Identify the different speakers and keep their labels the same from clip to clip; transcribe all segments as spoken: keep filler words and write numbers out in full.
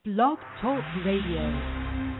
Speaker 1: Blog Talk Radio.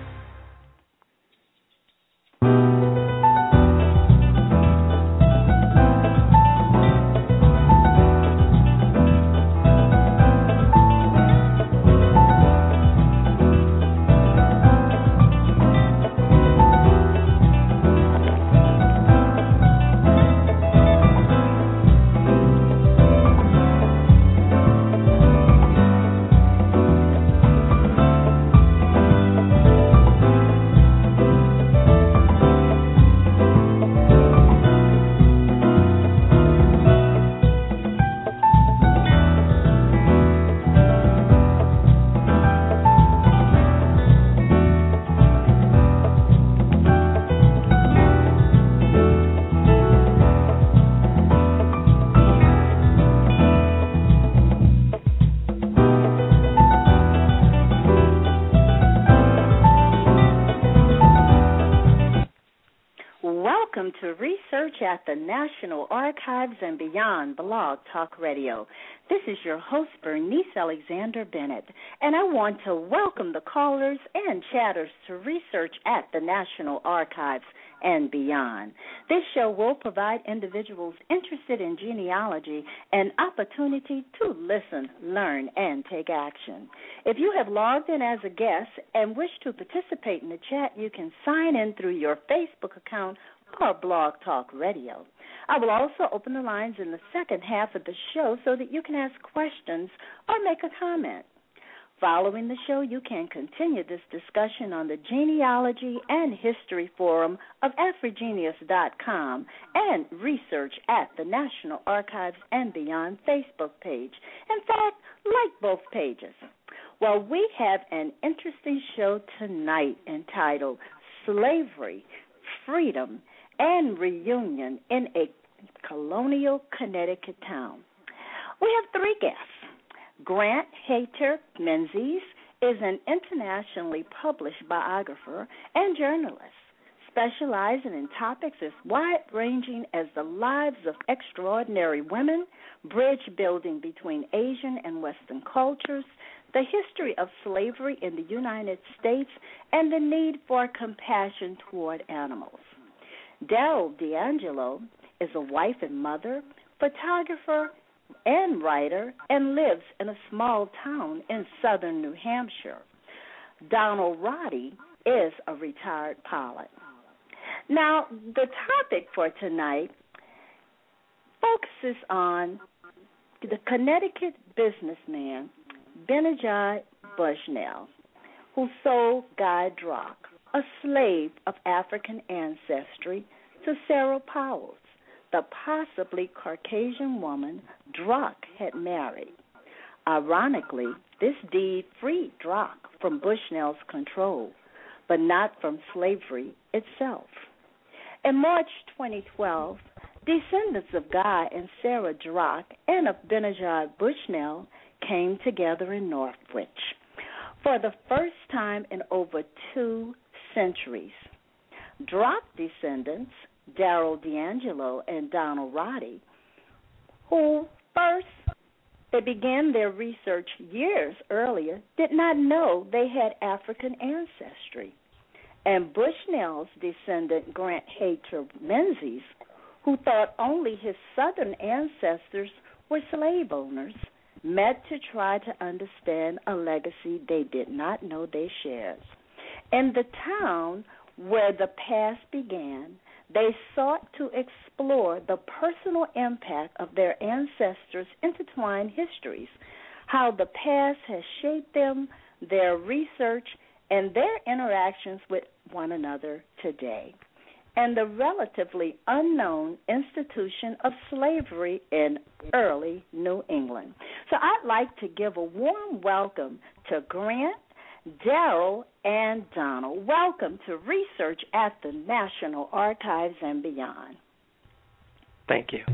Speaker 1: Welcome to Research at the National Archives and Beyond Blog Talk Radio. This is your host, Bernice Alexander Bennett, and I want to welcome the callers and chatters to Research at the National Archives and Beyond. This show will provide individuals interested in genealogy an opportunity to listen, learn, and take action. If you have logged in as a guest and wish to participate in the chat, you can sign in through your Facebook account or Blog Talk Radio. I will also open the lines in the second half of the show so that you can ask questions or make a comment. Following the show, you can continue this discussion on the Genealogy and History Forum of Afrogenius dot com and Research at the National Archives and Beyond Facebook page. In fact, like both pages. Well, we have an interesting show tonight entitled Slavery, Freedom, and Reunion in a Colonial Connecticut Town. We have three guests. Grant Hayter Menzies is an internationally published biographer and journalist, specializing in topics as wide-ranging as the lives of extraordinary women, bridge building between Asian and Western cultures, the history of slavery in the United States, and the need for compassion toward animals. Daryl D'Angelo is a wife and mother, photographer, and writer, and lives in a small town in southern New Hampshire. Donald Roddy is a retired pilot. Now, the topic for tonight focuses on the Connecticut businessman Benajai Bushnell, who sold Guy Drock, a slave of African ancestry, to Sarah Powers, the possibly Caucasian woman Drock had married. Ironically, this deed freed Drock from Bushnell's control, but not from slavery itself. In March twenty twelve, descendants of Guy and Sarah Drock and of Benajai Bushnell came together in Northwich. For the first time in over two centuries, Drock descendants, Daryl D'Angelo and Donald Roddy, who first they began their research years earlier, did not know they had African ancestry. And Bushnell's descendant, Grant Hayter Menzies, who thought only his southern ancestors were slave owners, met to try to understand a legacy they did not know they shared. In the town where the past began, they sought to explore the personal impact of their ancestors' intertwined histories, how the past has shaped them, their research, and their interactions with one another today, and the relatively unknown institution of slavery in early New England. So I'd like to give a warm welcome to Grant, Daryl, and Donald. Welcome to Research at the National Archives and Beyond.
Speaker 2: Thank you.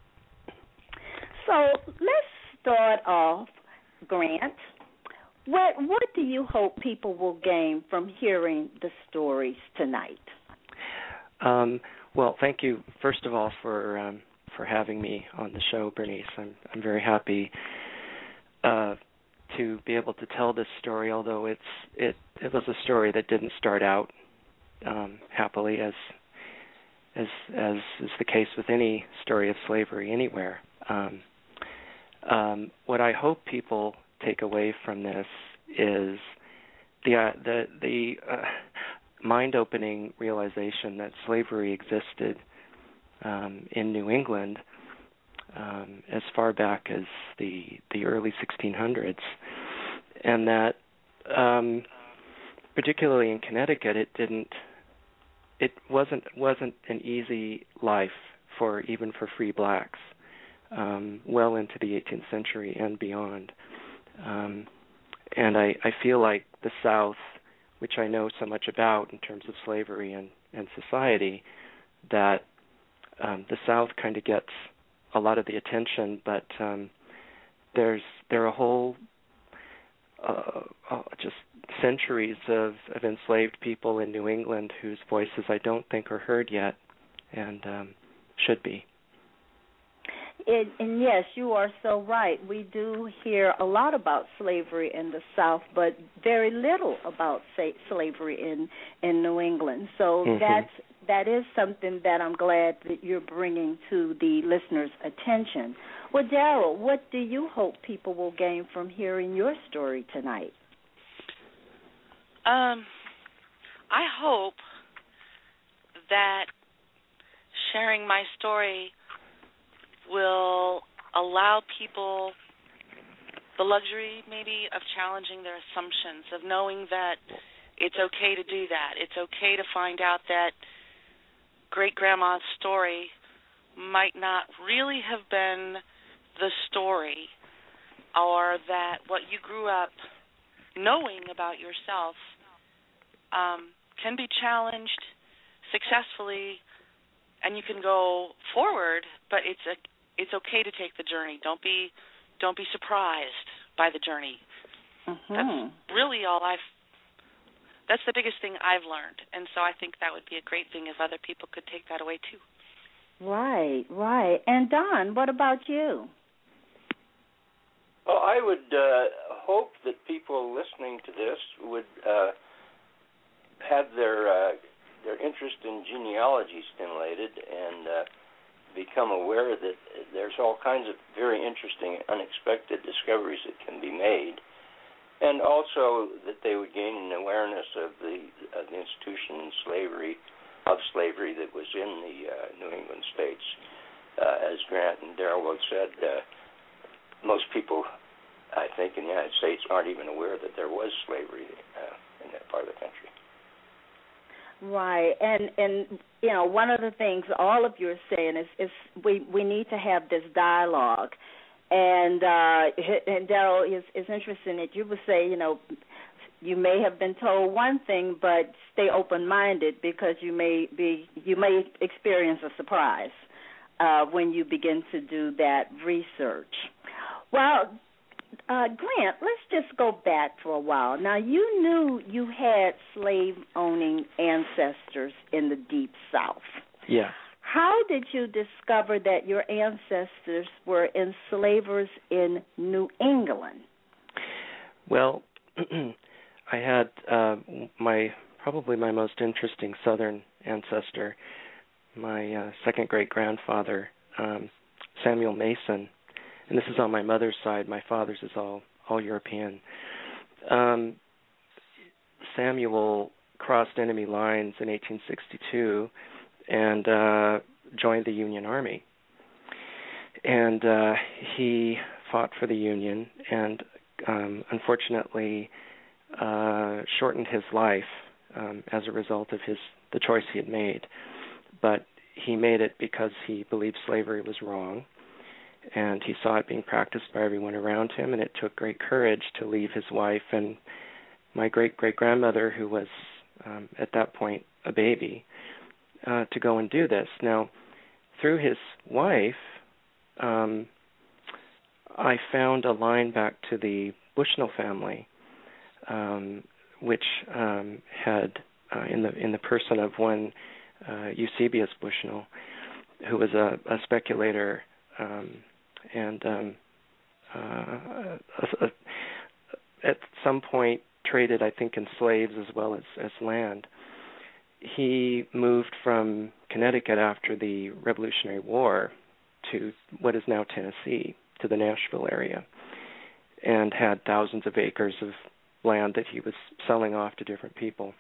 Speaker 3: So let's start off, Grant. What, what do you hope people will gain from hearing the stories tonight?
Speaker 2: Um, well, thank you, first of all, for um, for having me on the show, Bernice. I'm I'm very happy uh, to be able to tell this story, although it's it it was a story that didn't start out um, happily, as as as is the case with any story of slavery anywhere. Um, um, what I hope people take away from this is the uh, the the uh, mind-opening realization that slavery existed um, in New England um, as far back as the the early sixteen hundreds, and that um, particularly in Connecticut, it didn't it wasn't wasn't an easy life for even for free blacks um, well into the eighteenth century and beyond. Um, and I, I feel like the South, which I know so much about in terms of slavery and, and society, that um, the South kind of gets a lot of the attention, but um, there's there are a whole uh, uh, just centuries of, of enslaved people in New England whose voices I don't think are heard yet, and um, should be.
Speaker 3: It, and yes, you are so right. We do hear a lot about slavery in the South, but very little about say, slavery in, in New England. So
Speaker 2: mm-hmm.
Speaker 3: that's that is something that I'm glad that you're bringing to the listeners' attention. Well, Daryl, what do you hope people will gain from hearing your story tonight?
Speaker 4: Um, I hope that sharing my story will allow people the luxury maybe of challenging their assumptions, of knowing that it's okay to do that. It's okay to find out that great-grandma's story might not really have been the story, or that what you grew up knowing about yourself um, can be challenged successfully, and you can go forward, but it's a it's okay to take the journey. Don't be don't be surprised by the journey.
Speaker 3: Mm-hmm.
Speaker 4: That's really all I've that's the biggest thing I've learned, and so I think that would be a great thing if other people could take that away too.
Speaker 3: Right, right. And Don, what about you?
Speaker 5: Well, I would uh, hope that people listening to this would uh, have their uh, their interest in genealogy stimulated and uh, become aware that there's all kinds of very interesting, unexpected discoveries that can be made, and also that they would gain an awareness of the, of the institution and slavery of slavery that was in the uh, New England states. Uh, as Grant and Daryl both said, uh, most people, I think, in the United States aren't even aware that there was slavery uh, in that part of the country.
Speaker 3: Right, and and you know, one of the things all of you are saying is, is we we need to have this dialogue, and uh, and Daryl, is is interesting that you would say, you know, you may have been told one thing, but stay open-minded because you may be you may experience a surprise uh, when you begin to do that research. Well, Uh, Grant, let's just go back for a while. Now, you knew you had slave-owning ancestors in the Deep South.
Speaker 2: Yes.
Speaker 3: How did you discover that your ancestors were enslavers in New England?
Speaker 2: Well, I had uh, my probably my most interesting Southern ancestor, my uh, second great-grandfather, um, Samuel Mason. And this is on my mother's side. My father's is all, all European. Um, Samuel crossed enemy lines in eighteen sixty-two and uh, joined the Union Army. And uh, he fought for the Union and um, unfortunately uh, shortened his life um, as a result of his the choice he had made. But he made it because he believed slavery was wrong. And he saw it being practiced by everyone around him, and it took great courage to leave his wife and my great-great-grandmother, who was um, at that point a baby, uh, to go and do this. Now, through his wife, um, I found a line back to the Bushnell family, um, which um, had, uh, in the in the person of one uh, Eusebius Bushnell, who was a, a speculator. Um, and um, uh, a, at some point traded, I think, in slaves as well as, as land. He moved from Connecticut after the Revolutionary War to what is now Tennessee, to the Nashville area, and had thousands of acres of land that he was selling off to different people.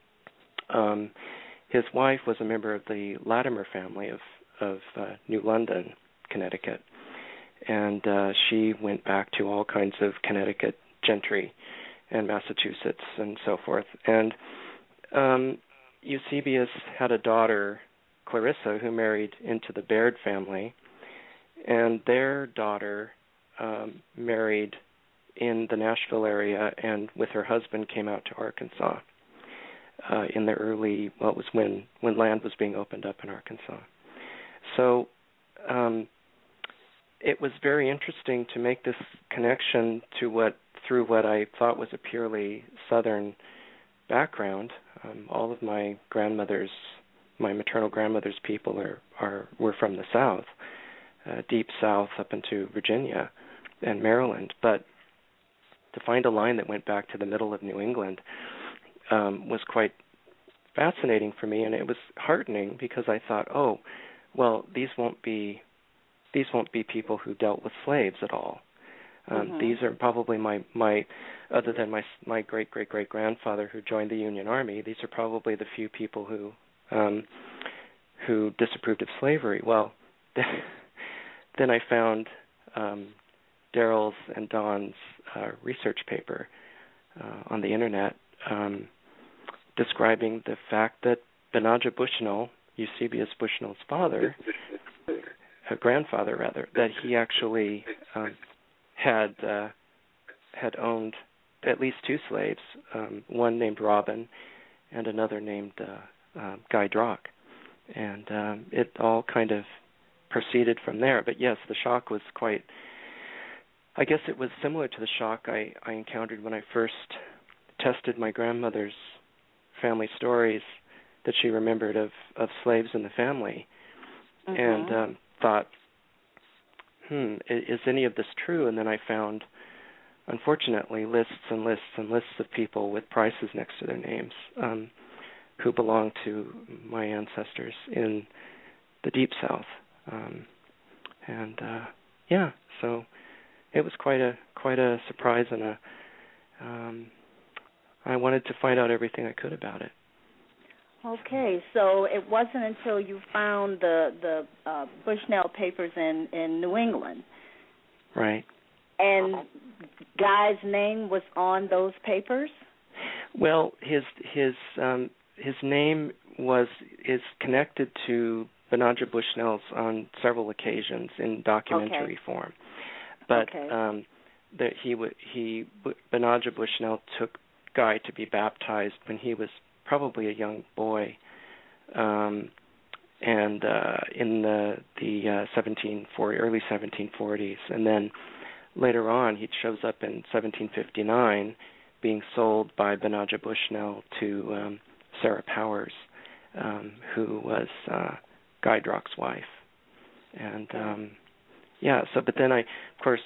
Speaker 2: Um, his wife was a member of the Latimer family of, of uh, New London, Connecticut, and uh, she went back to all kinds of Connecticut gentry and Massachusetts and so forth. And um, Eusebius had a daughter, Clarissa, who married into the Baird family, and their daughter um, married in the Nashville area, and with her husband came out to Arkansas uh, in the early, well, it was when, when land was being opened up in Arkansas. So um, it was very interesting to make this connection to what, through what I thought was a purely Southern background. Um, all of my grandmother's, my maternal grandmother's people are, are were from the South, uh, deep South up into Virginia and Maryland. But to find a line that went back to the middle of New England um, was quite fascinating for me, and it was heartening because I thought, oh, well, these won't be these won't be people who dealt with slaves at all. Um, mm-hmm. These are probably my, my other than my my great great great grandfather who joined the Union Army. These are probably the few people who um, who disapproved of slavery. Well, then I found um, Daryl's and Don's uh, research paper uh, on the internet um, describing the fact that Benajah Bushnell, Eusebius Bushnell's father, uh, grandfather rather, that he actually um, had uh, had owned at least two slaves, um, one named Robin and another named uh, uh, Guy Drock. And um, it all kind of proceeded from there. But yes, the shock was quite, I guess it was similar to the shock I, I encountered when I first tested my grandmother's family stories that she remembered of, of slaves in the family, mm-hmm. and um, thought, hmm, is any of this true? And then I found, unfortunately, lists and lists and lists of people with prices next to their names um, who belonged to my ancestors in the Deep South. Um, and, uh, yeah, so it was quite a quite a surprise, and a, um, I wanted to find out everything I could about it.
Speaker 3: Okay, so it wasn't until you found the the uh, Bushnell papers in, in New England,
Speaker 2: right?
Speaker 3: And Guy's name was on those papers.
Speaker 2: Well, his his um, his name was is connected to Benajah Bushnell's on several occasions in documentary okay. form, but
Speaker 3: okay.
Speaker 2: um, that he w- he Benajah Bushnell took Guy to be baptized when he was probably a young boy, um, and uh, in the the uh, seventeen forty early seventeen forties, and then later on he shows up in seventeen fifty-nine, being sold by Benajah Bushnell to um, Sarah Powers, um, who was uh, Guy Drock's wife, and um, yeah. So, but then I, of course,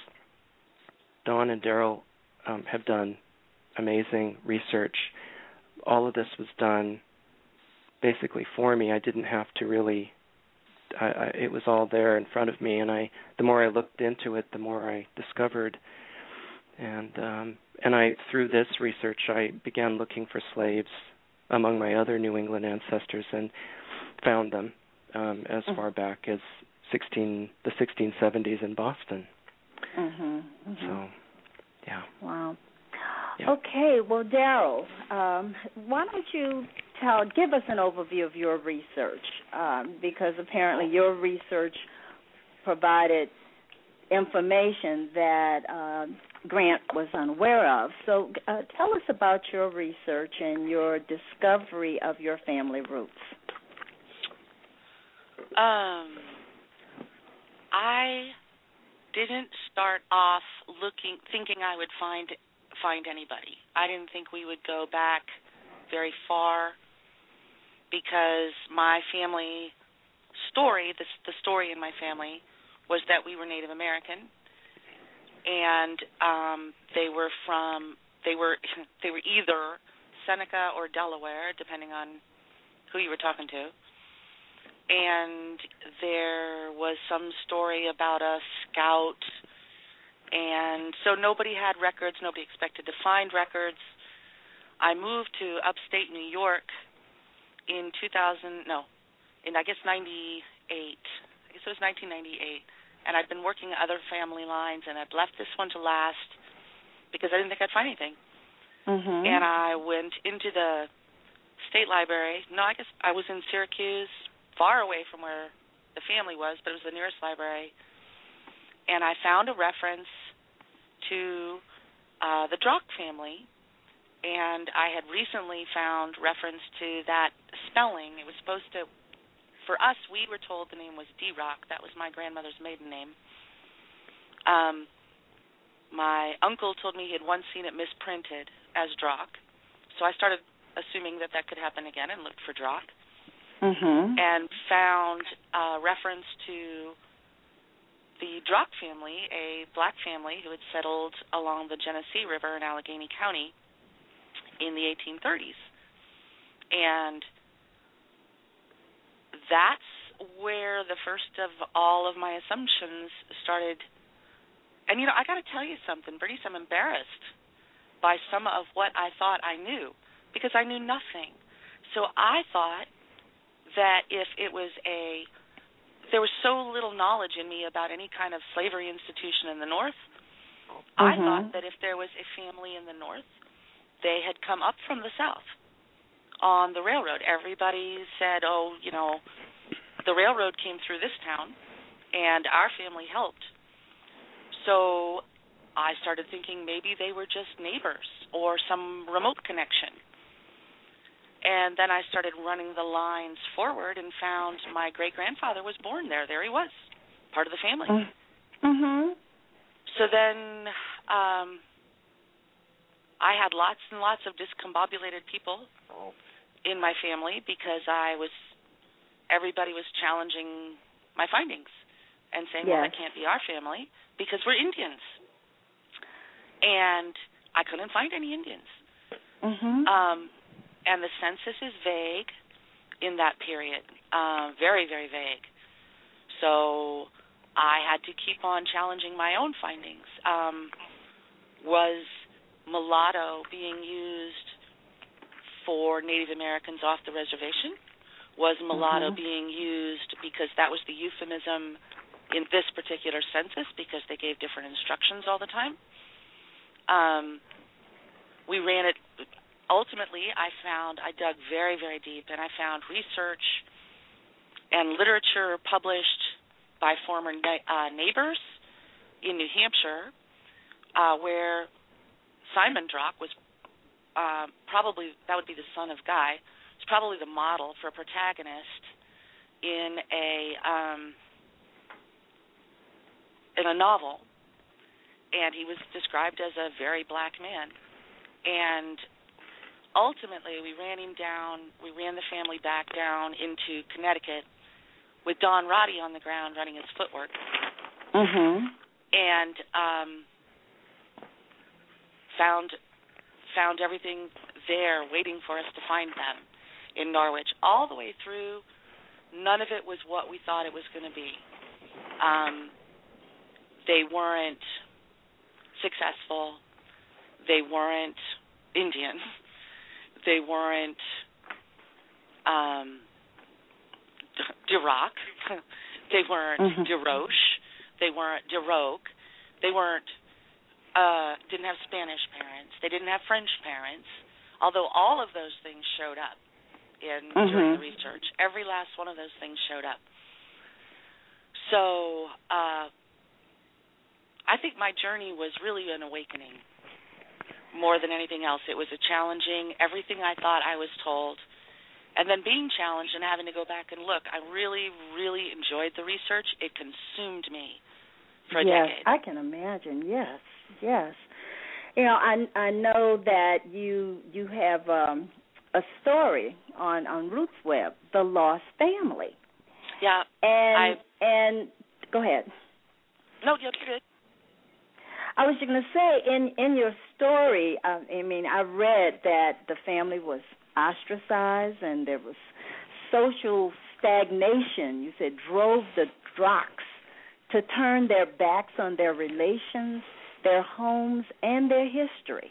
Speaker 2: Dawn and Daryl um, have done amazing research. All of this was done basically for me. I didn't have to really, I, I, it was all there in front of me, and I, the more I looked into it, the more I discovered. And um, and I, through this research, I began looking for slaves among my other New England ancestors and found them um, as mm-hmm. far back as sixteen the sixteen seventies in Boston.
Speaker 3: Mm-hmm. Mm-hmm.
Speaker 2: So, yeah.
Speaker 3: Wow.
Speaker 2: Yeah.
Speaker 3: Okay, well, Daryl, um, why don't you tell, give us an overview of your research, um, because apparently your research provided information that uh, Grant was unaware of. So uh, tell us about your research and your discovery of your family roots.
Speaker 4: Um, I didn't start off looking, thinking I would find find anybody. I didn't think we would go back very far because my family story, the, the story in my family, was that we were Native American, and um, they were from they were they were either Seneca or Delaware, depending on who you were talking to. And there was some story about a scout, and so nobody had records. Nobody expected to find records. I moved to upstate New York in two thousand, no, in I guess ninety-eight. I guess it was nineteen ninety-eight. And I'd been working other family lines, and I'd left this one to last because I didn't think I'd find anything.
Speaker 3: Mm-hmm.
Speaker 4: And I went into the state library. No, I guess I was in Syracuse, far away from where the family was, but it was the nearest library. And I found a reference to uh, the Drock family, and I had recently found reference to that spelling. It was supposed to, for us, we were told the name was D-Rock. That was my grandmother's maiden name. Um, my uncle told me he had once seen it misprinted as Drock, so I started assuming that that could happen again and looked for Drock.
Speaker 3: Mm-hmm.
Speaker 4: And found a reference to the Drock family, a black family who had settled along the Genesee River in Allegheny County in the eighteen thirties. And that's where the first of all of my assumptions started. And, you know, I got to tell you something, Bernice, I'm embarrassed by some of what I thought I knew because I knew nothing. So I thought that if it was a, there was so little knowledge in me about any kind of slavery institution in the North, mm-hmm. I thought that if there was a family in the North, they had come up from the South on the railroad. Everybody said, oh, you know, the railroad came through this town, and our family helped. So I started thinking maybe they were just neighbors or some remote connection. And then I started running the lines forward and found my great-grandfather was born there. There he was, part of the family.
Speaker 3: Mm-hmm.
Speaker 4: So then um, I had lots and lots of discombobulated people in my family because I was, everybody was challenging my findings and saying, yes. well, that can't be our family because we're Indians. And I couldn't find any Indians.
Speaker 3: Mm-hmm.
Speaker 4: Um And the census is vague in that period, uh, very, very vague. So I had to keep on challenging my own findings. Um, was mulatto being used for Native Americans off the reservation? Was mulatto mm-hmm. being used because that was the euphemism in this particular census because they gave different instructions all the time? Um, we ran it... Ultimately, I found, I dug very, very deep, and I found research and literature published by former na- uh, neighbors in New Hampshire uh, where Simon Drock was uh, probably, that would be the son of Guy, was probably the model for a protagonist in a, um, in a novel, and he was described as a very black man. And ultimately, we ran him down, we ran the family back down into Connecticut with Don Roddy on the ground running his footwork.
Speaker 3: Mm-hmm.
Speaker 4: And um, found found everything there waiting for us to find them in Norwich. All the way through, none of it was what we thought it was going to be. Um, they weren't successful. They weren't Indian. They weren't um, Duroc. They weren't mm-hmm. DeRoche. They weren't DeRoque. They weren't, uh, didn't have Spanish parents. They didn't have French parents, although all of those things showed up in mm-hmm. during the research. Every last one of those things showed up. So uh, I think my journey was really an awakening. More than anything else, it was a challenging, everything I thought I was told, and then being challenged and having to go back and look. I really, really enjoyed the research. It consumed me for a
Speaker 3: yes,
Speaker 4: decade.
Speaker 3: I can imagine. Yes, yes. You know, I I know that you you have um, a story on on RootsWeb, The Lost Family.
Speaker 4: Yeah,
Speaker 3: and
Speaker 4: I,
Speaker 3: and go ahead.
Speaker 4: No, you're good.
Speaker 3: I was going to say, in, in your story, uh, I mean, I read that the family was ostracized and there was social stagnation. You said drove the Drocks to turn their backs on their relations, their homes, and their history.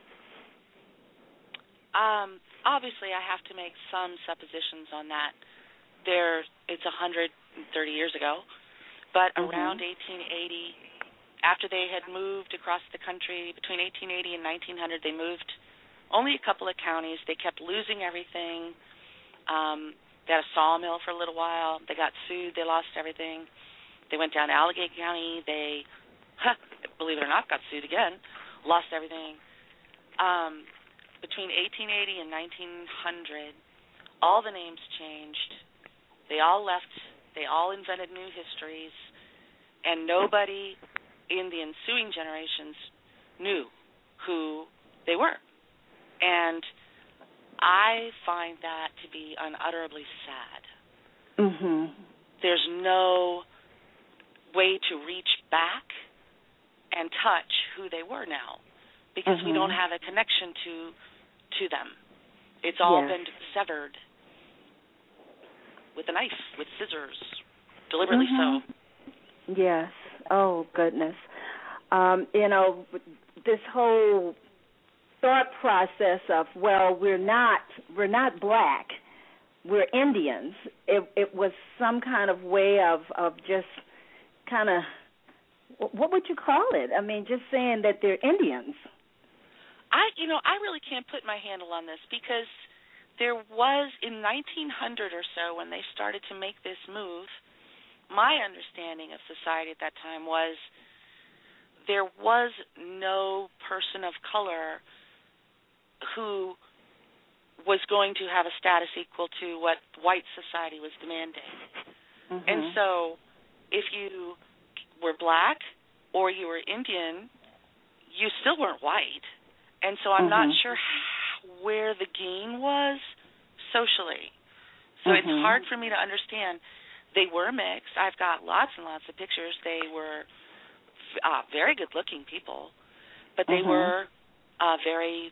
Speaker 4: Um, obviously, I have to make some suppositions on that. There, it's one hundred thirty years ago, but mm-hmm. around eighteen eighty, after they had moved across the country, between eighteen eighty and nineteen hundred, they moved only a couple of counties. They kept losing everything. Um, they had a sawmill for a little while. They got sued. They lost everything. They went down to Allegheny County. They, huh, believe it or not, got sued again, lost everything. Um, between eighteen eighty and nineteen hundred, all the names changed. They all left. They all invented new histories, and nobody in the ensuing generations knew who they were. And I find that to be unutterably sad.
Speaker 3: Mm-hmm.
Speaker 4: There's no way to reach back and touch who they were now because mm-hmm. we don't have a connection to to them. It's all yes. been severed with a knife, with scissors, deliberately
Speaker 3: mm-hmm. so. Yes. Oh, goodness. Um, you know, this whole thought process of, well, we're not we're not black, we're Indians. It, it was some kind of way of, of just kind of, what would you call it? I mean, just saying that they're Indians.
Speaker 4: I, you know, I really can't put my handle on this because there was, in nineteen hundred or so, when they started to make this move, my understanding of society at that time was there was no person of color who was going to have a status equal to what white society was demanding. Mm-hmm. And so if you were black or you were Indian, you still weren't white. And so I'm mm-hmm. not sure how, where the gain was socially. So mm-hmm. it's hard for me to understand. They were mixed. I've got lots and lots of pictures. They were uh, very good-looking people, but they mm-hmm. were uh, very,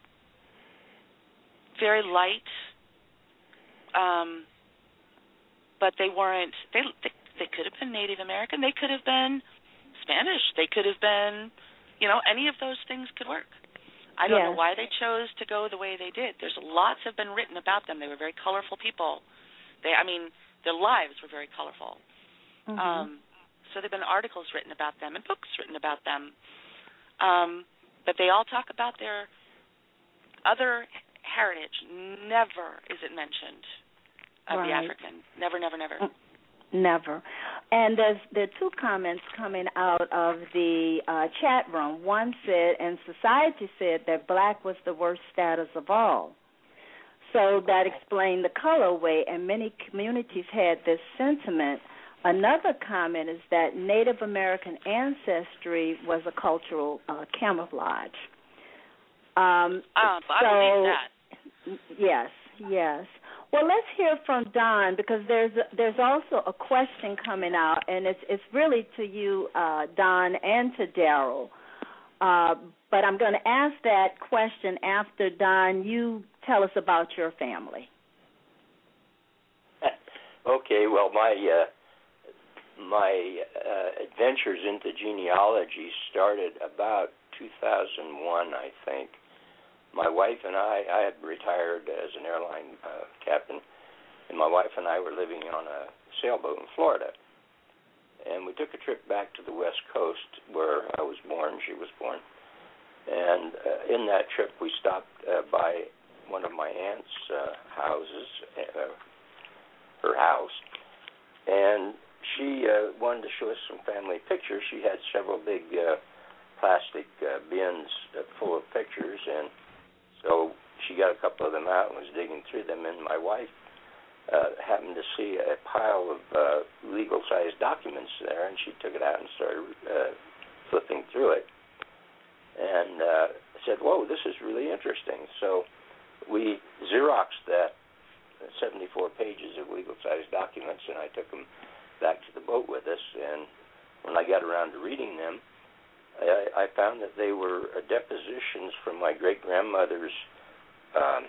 Speaker 4: very light. Um, but they weren't. They, they they could have been Native American. They could have been Spanish. They could have been, you know, any of those things could work. I don't yes. know why they chose to go the way they did. There's lots have been written about them. They were very colorful people. They, I mean, their lives were very colorful. Mm-hmm. Um, so there have been articles written about them and books written about them. Um, but they all talk about their other heritage. Never is it mentioned of right. the African. Never, never, never.
Speaker 3: Never. And there's there are two comments coming out of the uh, chat room. One said, and society said that black was the worst status of all. So that explained the colorway, and many communities had this sentiment. Another comment is that Native American ancestry was a cultural uh, camouflage. Um,
Speaker 4: uh, I
Speaker 3: so,
Speaker 4: believe that.
Speaker 3: Yes, yes. Well, let's hear from Don because there's there's also a question coming out, and it's it's really to you, uh, Don, and to Daryl. Uh, but I'm going to ask that question after, Don, you tell us about your family.
Speaker 5: Okay. Well, my uh, my uh, adventures into genealogy started about two thousand one, I think. My wife and I, I had retired as an airline uh, captain, and my wife and I were living on a sailboat in Florida. And we took a trip back to the West Coast where I was born, she was born. And uh, in that trip we stopped uh, by one of my aunt's uh, houses, uh, her house, and she uh, wanted to show us some family pictures. She had several big uh, plastic uh, bins uh, full of pictures, and so she got a couple of them out and was digging through them, and my wife uh, happened to see a pile of uh, legal-sized documents there, and she took it out and started uh, flipping through it, and uh, said, whoa, this is really interesting. So we Xeroxed that seventy-four pages of legal-sized documents, and I took them back to the boat with us, and when I got around to reading them, I, I found that they were uh, depositions from my great-grandmother's um,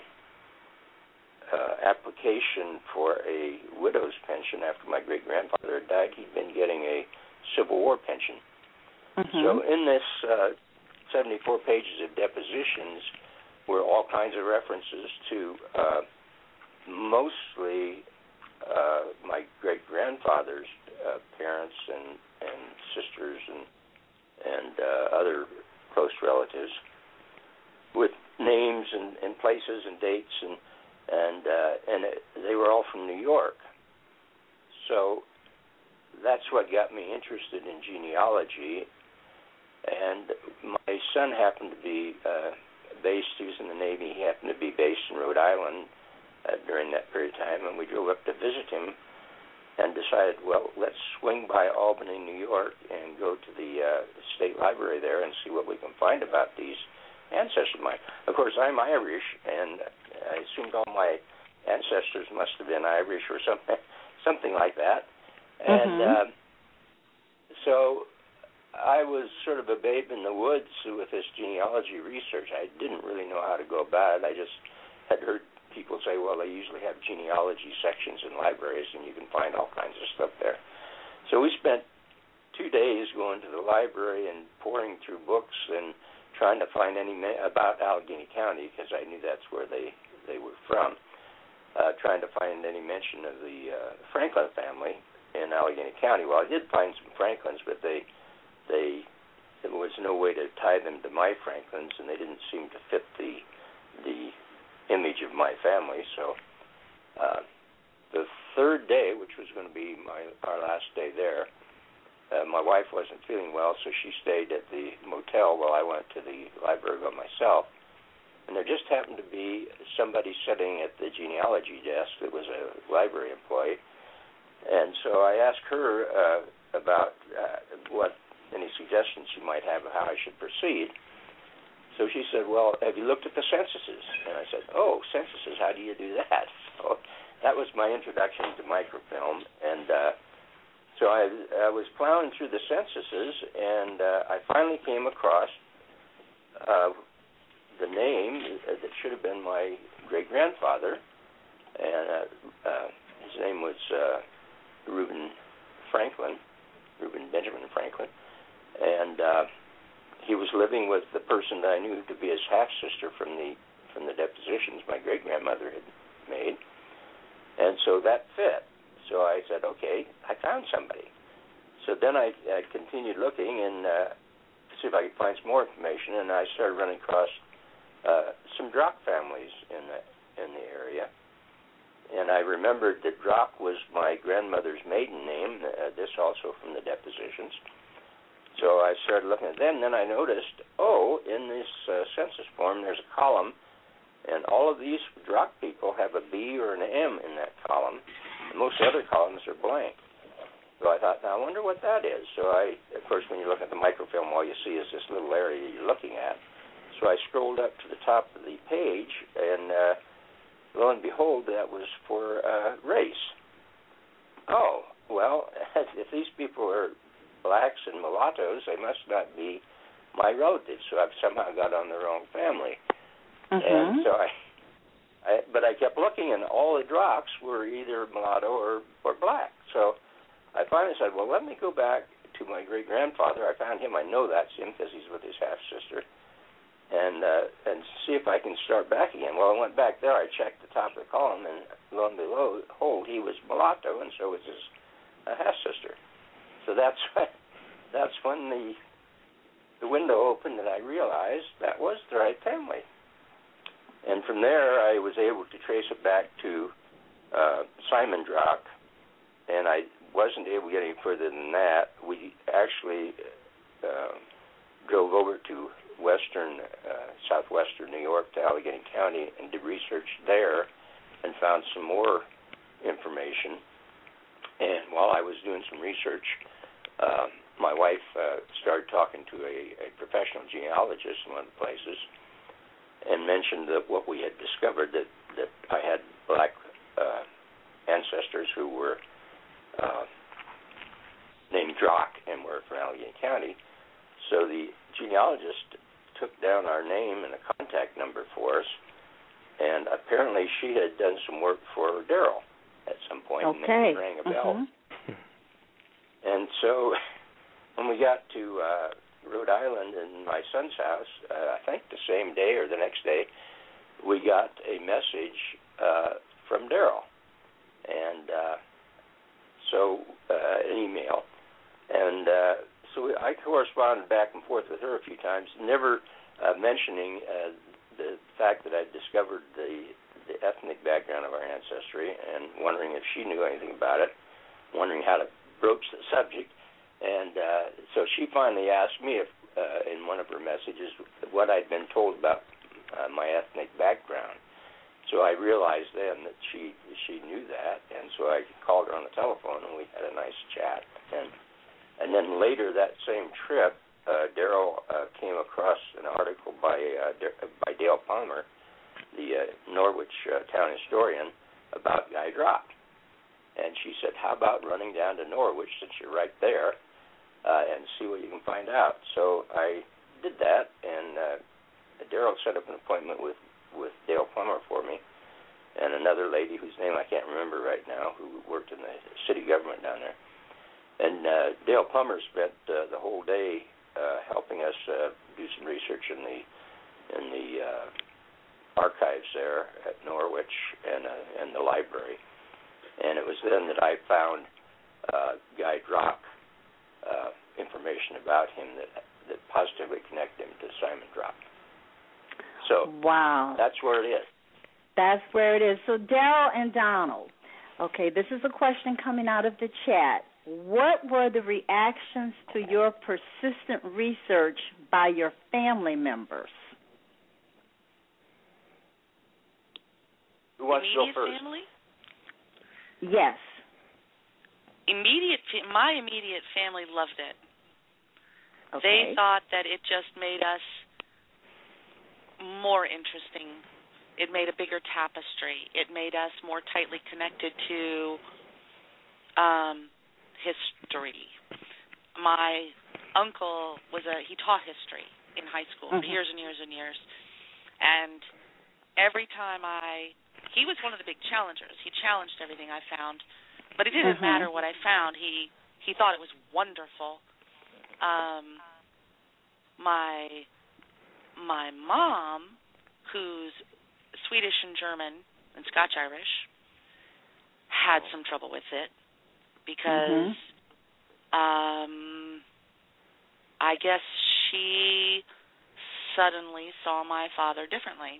Speaker 5: uh, application for a widow's pension after my great-grandfather had died. He'd been getting a Civil War pension.
Speaker 3: Mm-hmm.
Speaker 5: So in this uh, seventy-four pages of depositions were all kinds of references to uh, mostly uh, my great-grandfather's uh, parents and, and sisters and and uh, other close relatives, with names and, and places and dates, and and uh, and it, they were all from New York. So that's what got me interested in genealogy. And my son happened to be uh, based. He was in the Navy. He happened to be based in Rhode Island uh, during that period of time, and we drove up to visit him and decided, well, let's swing by Albany, New York, and go to the uh, state library there and see what we can find about these ancestors of mine. Of course, I'm Irish, and I assumed all my ancestors must have been Irish or something, something like that. And
Speaker 3: mm-hmm.
Speaker 5: uh, so I was sort of a babe in the woods with this genealogy research. I didn't really know how to go about it. I just had heard people say, well, they usually have genealogy sections in libraries, and you can find all kinds of stuff there. So we spent two days going to the library and pouring through books and trying to find any ma- about Allegheny County, because I knew that's where they, they were from, uh, trying to find any mention of the uh, Franklin family in Allegheny County. Well, I did find some Franklins, but they they there was no way to tie them to my Franklins, and they didn't seem to fit the the image of my family. So uh, the third day, which was going to be my our last day there, uh, my wife wasn't feeling well, so she stayed at the motel while I went to the library by myself. And there just happened to be somebody sitting at the genealogy desk that was a library employee. And so I asked her uh, about uh, what any suggestions she might have of how I should proceed. So she said, well, have you looked at the censuses? And I said, oh, censuses, how do you do that? So that was my introduction to microfilm. And uh, so I, I was plowing through the censuses, and uh, I finally came across uh, the name that should have been my great-grandfather. And uh, uh, his name was uh, Reuben Franklin, Reuben Benjamin Franklin. And uh, he was living with the person that I knew to be his half-sister from the from the depositions my great-grandmother had made. And so that fit. So I said, okay, I found somebody. So then I, I continued looking and uh, to see if I could find some more information, and I started running across uh, some Drock families in the, in the area. And I remembered that Drock was my grandmother's maiden name, uh, this also from the depositions. So I started looking at them, and then I noticed, oh, in this uh, census form there's a column, and all of these Drock people have a B or an M in that column. And most other columns are blank. So I thought, now I wonder what that is. So I, of course, when you look at the microfilm, all you see is this little area you're looking at. So I scrolled up to the top of the page, and uh, lo and behold, that was for uh, race. Oh, well, if these people are blacks and mulattoes, they must not be my relatives, so I've somehow got on the wrong family.
Speaker 3: Mm-hmm.
Speaker 5: And so I, I, but I kept looking, and all the Drocks were either mulatto or, or black. So I finally said, well, let me go back to my great-grandfather. I found him. I know that's him because he's with his half-sister. And uh, and see if I can start back again. Well, I went back there. I checked the top of the column, and lo and behold, he was mulatto, and so was his uh, half-sister. So that's that's when the the window opened, and I realized that was the right family. And from there, I was able to trace it back to uh, Simon Drock, and I wasn't able to get any further than that. We actually uh, drove over to western, uh, southwestern New York to Allegheny County and did research there and found some more information. And while I was doing some research, uh, my wife uh, started talking to a, a professional genealogist in one of the places and mentioned that what we had discovered, that, that I had black uh, ancestors who were uh, named Drock and were from Allegheny County. so the genealogist took down our name and a contact number for us, and apparently she had done some work for Daryl at some point,
Speaker 3: okay.
Speaker 5: and it rang a bell.
Speaker 3: Mm-hmm.
Speaker 5: And so when we got to uh, Rhode Island in my son's house, uh, I think the same day or the next day, we got a message uh, from Daryl, and uh, so uh, an email, and uh, so I corresponded back and forth with her a few times, never uh, mentioning uh, the fact that I discovered the, the ethnic background of our ancestry, and wondering if she knew anything about it, wondering how to broach the subject, and uh, so she finally asked me if, uh, in one of her messages, what I'd been told about uh, my ethnic background. So I realized then that she she knew that, and so I called her on the telephone, and we had a nice chat. And and then later that same trip, uh, Daryl uh, came across an article by uh, D- by Dale Palmer, the uh, Norwich uh, town historian, about Guy Drock. And she said, how about running down to Norwich, since you're right there, uh, and see what you can find out. So I did that, and uh, Daryl set up an appointment with with Dale Plummer for me, and another lady whose name I can't remember right now, who worked in the city government down there. And uh, Dale Plummer spent uh, the whole day uh, helping us uh, do some research in the in the uh, archives there at Norwich and uh, and the library. And it was then that I found uh, Guy Drock uh, information about him that that positively connected him to Simon Drock. So
Speaker 3: wow,
Speaker 5: that's where it is.
Speaker 3: That's where it is. So Daryl and Donald, okay, this is a question coming out of the chat. What were the reactions to your persistent research by your family members?
Speaker 5: Who wants
Speaker 4: Immediate
Speaker 5: to go first?
Speaker 4: Family?
Speaker 3: Yes.
Speaker 4: Immediate, my immediate family loved it.
Speaker 3: Okay.
Speaker 4: They thought that it just made us more interesting. It made a bigger tapestry. It made us more tightly connected to um, history. My uncle was a he taught history in high school
Speaker 3: mm-hmm.
Speaker 4: for years and years and years, and every time I he was one of the big challengers. He challenged everything I found, but it didn't
Speaker 3: mm-hmm.
Speaker 4: matter what I found. He he thought it was wonderful. Um, my My mom, who's Swedish and German and Scotch-Irish, had some trouble with it because
Speaker 3: mm-hmm.
Speaker 4: um, I guess she suddenly saw my father differently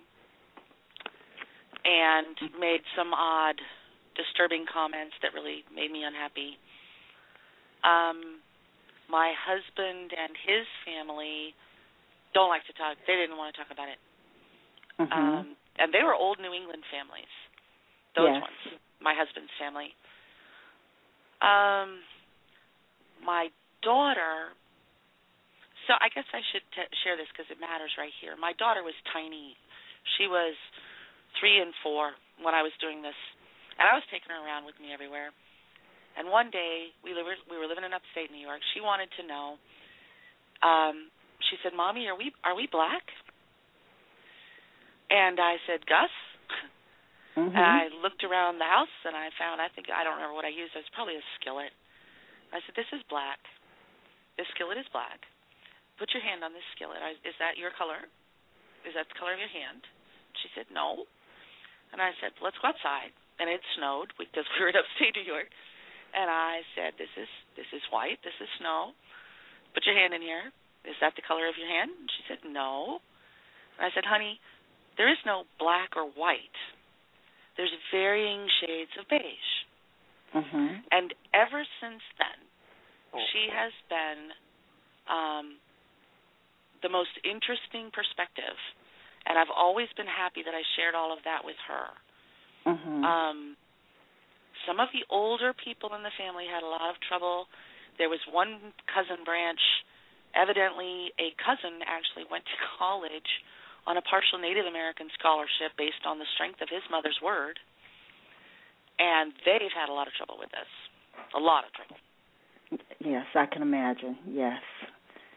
Speaker 4: and made some odd, disturbing comments that really made me unhappy. Um, my husband and his family don't like to talk. They didn't want to talk about it.
Speaker 3: Mm-hmm.
Speaker 4: Um, and they were old New England families, those
Speaker 3: yes.
Speaker 4: ones, my husband's family. Um, my daughter, so I guess I should t- share this because it matters right here. My daughter was tiny. She was three and four when I was doing this, and I was taking her around with me everywhere. And one day, we, li- we were living in upstate New York. She wanted to know, um, she said, Mommy, are we are we black? And I said, Gus?
Speaker 3: Mm-hmm.
Speaker 4: And I looked around the house, and I found, I think, I don't remember what I used. It was probably a skillet. I said, this is black. This skillet is black. Put your hand on this skillet. I, is that your color? Is that the color of your hand? She said, no. And I said, let's go outside. And it snowed because we were in upstate New York. And I said, this is this is white. This is snow. Put your hand in here. Is that the color of your hand? And she said, no. And I said, honey, there is no black or white. There's varying shades of beige.
Speaker 3: Mm-hmm.
Speaker 4: And ever since then, oh. she has been um, the most interesting perspective. And I've always been happy that I shared all of that with her.
Speaker 3: Mm-hmm.
Speaker 4: Um, some of the older people in the family had a lot of trouble. There was one cousin branch. Evidently, a cousin actually went to college on a partial Native American scholarship based on the strength of his mother's word, and they've had a lot of trouble with this, a lot of trouble.
Speaker 3: Yes, I can imagine, yes.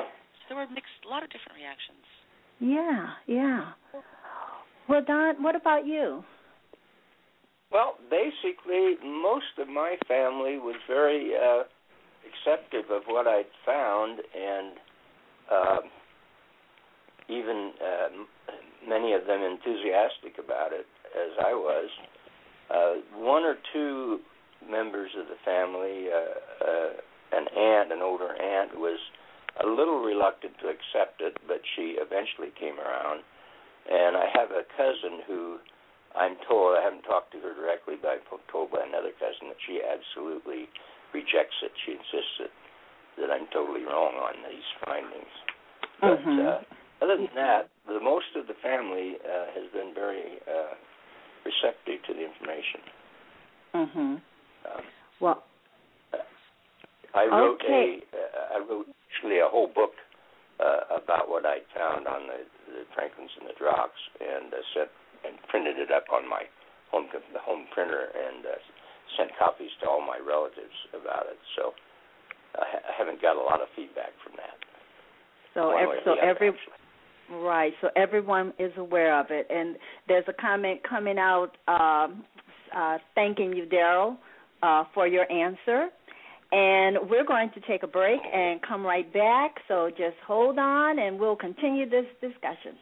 Speaker 4: there were mixed, a lot of different reactions.
Speaker 3: Yeah, yeah. Well, Don, what about you?
Speaker 5: Well, basically, most of my family was very uh, acceptive of what I'd found, and uh, even uh, many of them enthusiastic about it, as I was. Uh, one or two members of the family, uh, uh, an aunt, an older aunt, was a little reluctant to accept it, but she eventually came around. And I have a cousin who I'm told, I haven't talked to her directly, but I'm told by another cousin that she absolutely rejects it. She insists that, that I'm totally wrong on these findings. But
Speaker 3: mm-hmm.
Speaker 5: uh, other than that, the most of the family uh, has been very uh, receptive to the information.
Speaker 3: Mm-hmm.
Speaker 5: Um,
Speaker 3: well,
Speaker 5: I wrote
Speaker 3: okay.
Speaker 5: a, uh, I wrote actually a whole book uh, about what I'd found on the, the Franklins and the Drocks, and uh, sent and printed it up on my home the home printer, and uh, sent copies to all my relatives about it. So uh, I haven't got a lot of feedback from that.
Speaker 3: So, every, so every actually. Right. So everyone is aware of it, and there's a comment coming out um, uh, thanking you, Daryl, uh, for your answer. And we're going to take a break and come right back, so just hold on, and we'll continue this discussion.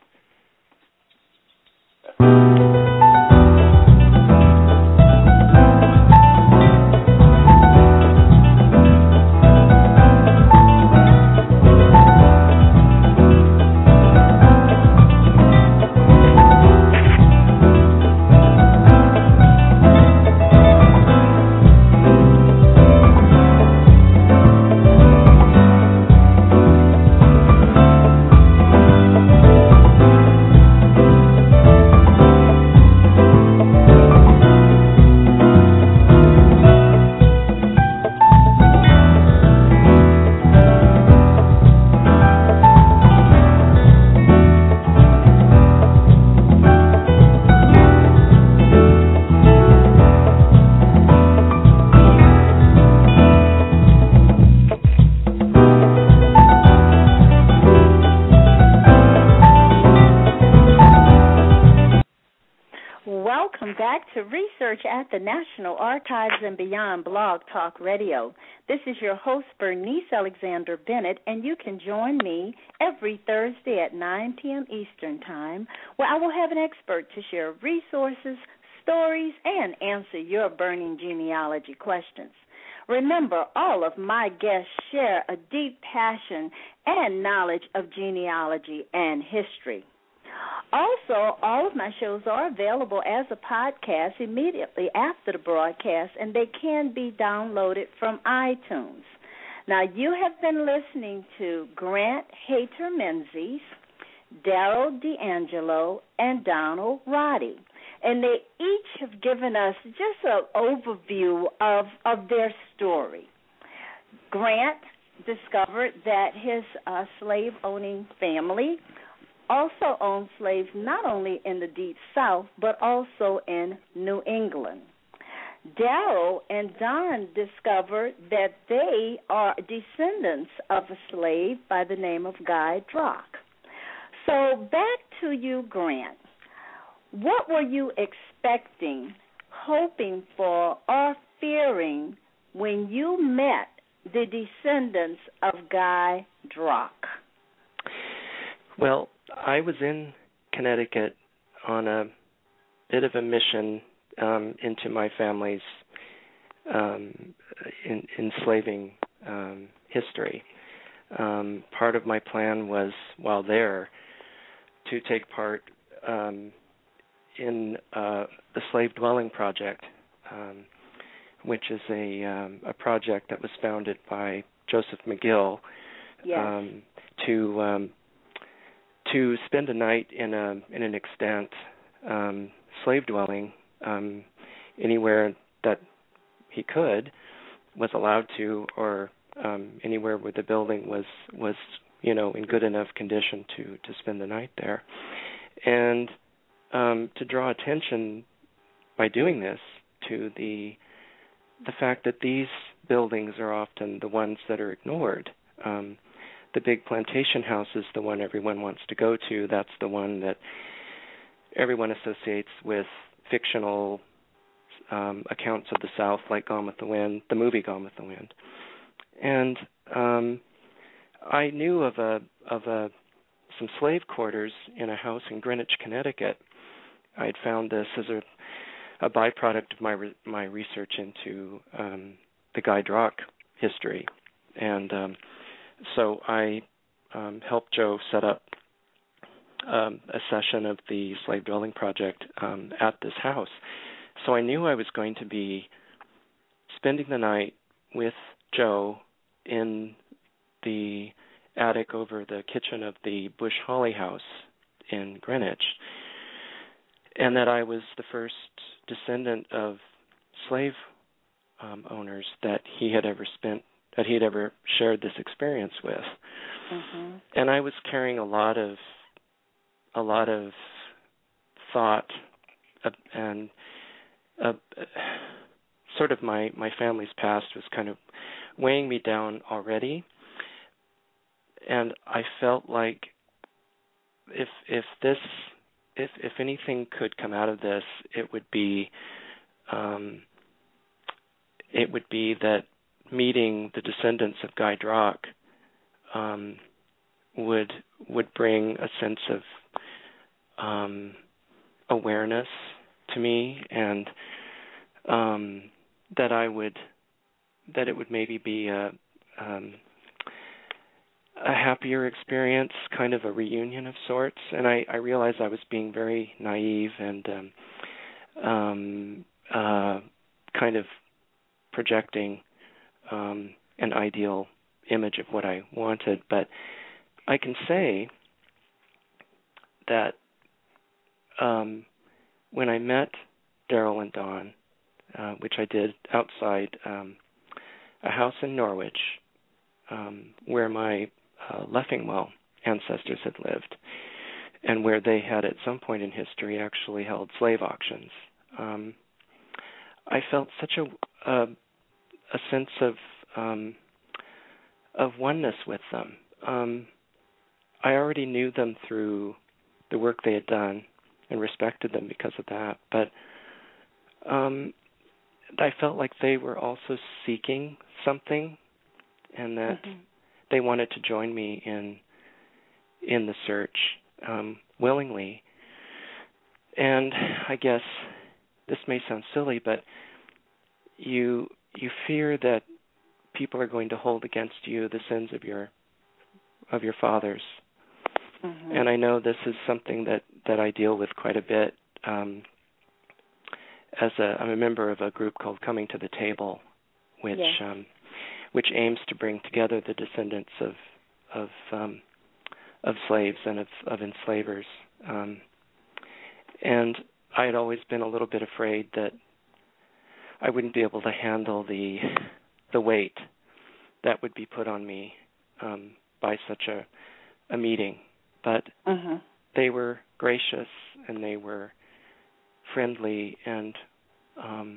Speaker 3: Welcome back to Research at the National Archives and Beyond Blog Talk Radio. This is your host, Bernice Alexander Bennett, and you can join me every Thursday at nine p.m. Eastern Time, where I will have an expert to share resources, stories, and answer your burning genealogy questions. Remember, all of my guests share a deep passion and knowledge of genealogy and history. Also, all of my shows are available as a podcast immediately after the broadcast, and they can be downloaded from iTunes. Now, you have been listening to Grant Hayter Menzies, Daryl D'Angelo, and Donald Roddy, and they each have given us just an overview of, of their story. Grant discovered that his uh, slave-owning family also owned slaves not only in the Deep South, but also in New England. Daryl and Don discovered that they are descendants of a slave by the name of Guy Drock. So back to you, Grant. What were you expecting, hoping for, or fearing when you met the descendants of Guy Drock?
Speaker 2: Well, I was in Connecticut on a bit of a mission um, into my family's um, in, enslaving um, history. Um, part of my plan was, while there, to take part um, in uh, the Slave Dwelling Project, um, which is a um, a project that was founded by Joseph McGill
Speaker 3: yes.
Speaker 2: um, to um, to spend a night in a in an extant um, slave dwelling um, anywhere that he could, was allowed to, or um, anywhere where the building was was you know in good enough condition to to spend the night there, and um, to draw attention by doing this to the the fact that these buildings are often the ones that are ignored. Um, the big plantation house is the one everyone wants to go to. That's the one that everyone associates with fictional um, accounts of the South, like Gone with the Wind, the movie Gone with the Wind. And um, I knew of a of a some slave quarters in a house in Greenwich, Connecticut. I had found this as a, a byproduct of my re, my research into um, the Guy Drock history, and um, so I um, helped Joe set up um, a session of the Slave Dwelling Project um, at this house. So I knew I was going to be spending the night with Joe in the attic over the kitchen of the Bush Hawley house in Greenwich, and that I was the first descendant of slave um, owners that he had ever spent, that he had ever shared this experience with.
Speaker 3: Mm-hmm.
Speaker 2: And I was carrying a lot of, a lot of thought uh, and uh, sort of my, my family's past was kind of weighing me down already. And I felt like if if this if if anything could come out of this, it would be um, it would be that meeting the descendants of Guy Drock um, would would bring a sense of um, awareness to me, and um, that I would that it would maybe be a um, a happier experience, kind of a reunion of sorts. And I, I realized I was being very naive and um, um, uh, kind of projecting um, an ideal image of what I wanted. But I can say that um, when I met Daryl and Dawn, uh, which I did outside um, a house in Norwich, um, where my Uh, Leffingwell ancestors had lived, and where they had at some point in history actually held slave auctions. Um, I felt such a a, a sense of um, of oneness with them. Um, I already knew them through the work they had done and respected them because of that, but um, I felt like they were also seeking something, and that mm-hmm. they wanted to join me in in the search um, willingly. And I guess this may sound silly, but you you fear that people are going to hold against you the sins of your of your fathers. Mm-hmm. And I know this is something that, that I deal with quite a bit. Um, as a, I'm a member of a group called Coming to the Table, which
Speaker 3: yes.
Speaker 2: um, which aims to bring together the descendants of of um, of slaves and of, of enslavers. Um, and I had always been a little bit afraid that I wouldn't be able to handle the the weight that would be put on me um, by such a, a meeting. But
Speaker 3: uh-huh.
Speaker 2: they were gracious and they were friendly, and um,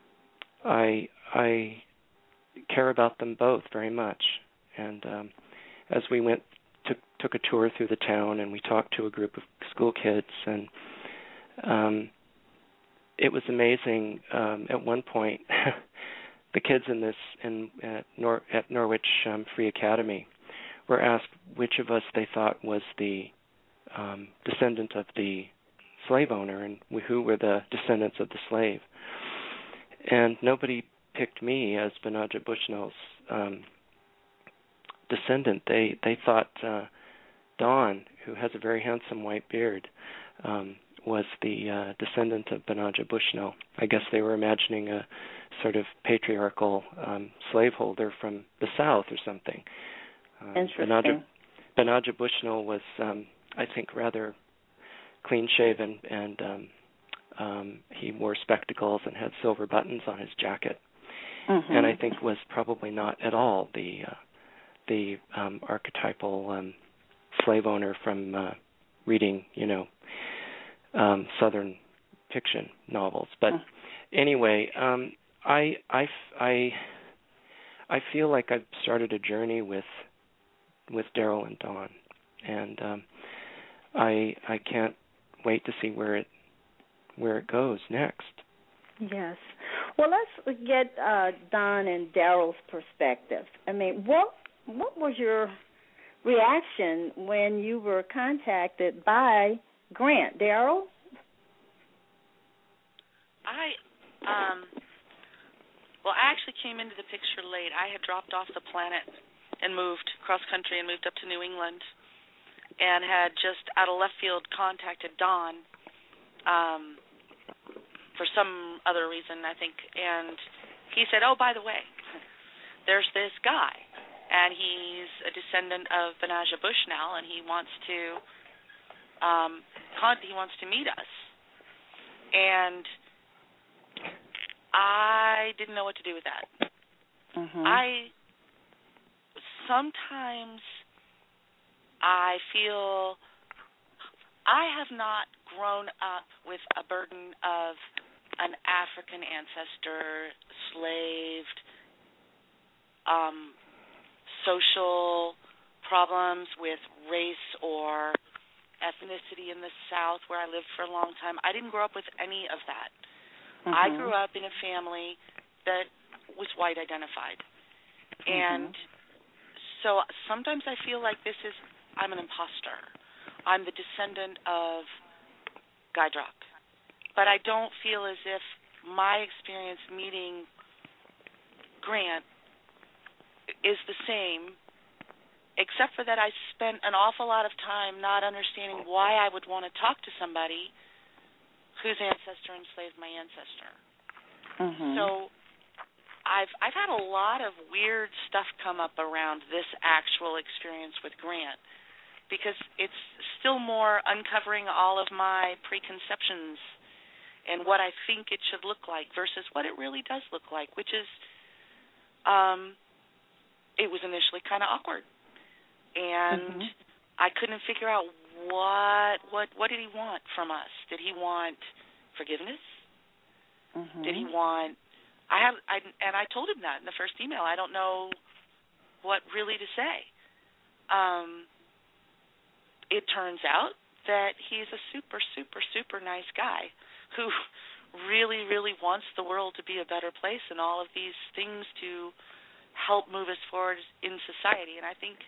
Speaker 2: I I care about them both very much. And um, as we went took took a tour through the town, and we talked to a group of school kids, and um, it was amazing. Um, at one point, the kids in this in at, Nor- at Norwich um, Free Academy were asked which of us they thought was the um, descendant of the slave owner, and who were the descendants of the slave. And nobody picked me as Benajah Bushnell's um, descendant. They they thought uh, Dawn, who has a very handsome white beard, um, was the uh, descendant of Benajah Bushnell. I guess they were imagining a sort of patriarchal um, slaveholder from the South or something. Um,
Speaker 3: Interesting.
Speaker 2: Benajah, Benajah Bushnell was, um, I think, rather clean-shaven, and um, um, he wore spectacles and had silver buttons on his jacket,
Speaker 3: mm-hmm.
Speaker 2: and I think was probably not at all the uh, the um, archetypal um, slave owner from uh, reading, you know, um, Southern fiction novels. But
Speaker 3: mm.
Speaker 2: anyway, um, I, I, I, I feel like I've started a journey with with Daryl and Don, and um, I I can't wait to see where it where it goes next.
Speaker 3: Yes. Well, let's get uh, Don and Daryl's perspective. I mean, what what was your reaction when you were contacted by Grant? Daryl?
Speaker 4: I, um, well, I actually came into the picture late. I had dropped off the planet and moved cross country and moved up to New England, and had just out of left field contacted Don um, for some other reason, I think, and he said, "Oh, by the way, there's this guy, and he's a descendant of Benajah Bush now, and he wants to um, con- he wants to meet us." And I didn't know what to do with that.
Speaker 3: Mm-hmm.
Speaker 4: I sometimes I feel I have not grown up with a burden of an African ancestor, slaved, um, social problems with race or ethnicity in the South where I lived for a long time. I didn't grow up with any of that. Mm-hmm. I grew up in a family that was white identified. Mm-hmm. And so sometimes I feel like this is, I'm an imposter. I'm the descendant of Guy Drock. But I don't feel as if my experience meeting Grant is the same, except for that I spent an awful lot of time not understanding why I would want to talk to somebody whose ancestor enslaved my ancestor.
Speaker 3: Mm-hmm.
Speaker 4: So I've I've had a lot of weird stuff come up around this actual experience with Grant, because it's still more uncovering all of my preconceptions and what I think it should look like versus what it really does look like, which is, um, it was initially kind of awkward. And mm-hmm. I couldn't figure out what what what did he want from us? Did he want forgiveness?
Speaker 3: Mm-hmm.
Speaker 4: Did he want? I have, I, and I told him that in the first email. I don't know what really to say. Um, it turns out that he's a super, super, super nice guy who really, really wants the world to be a better place and all of these things to help move us forward in society. And I think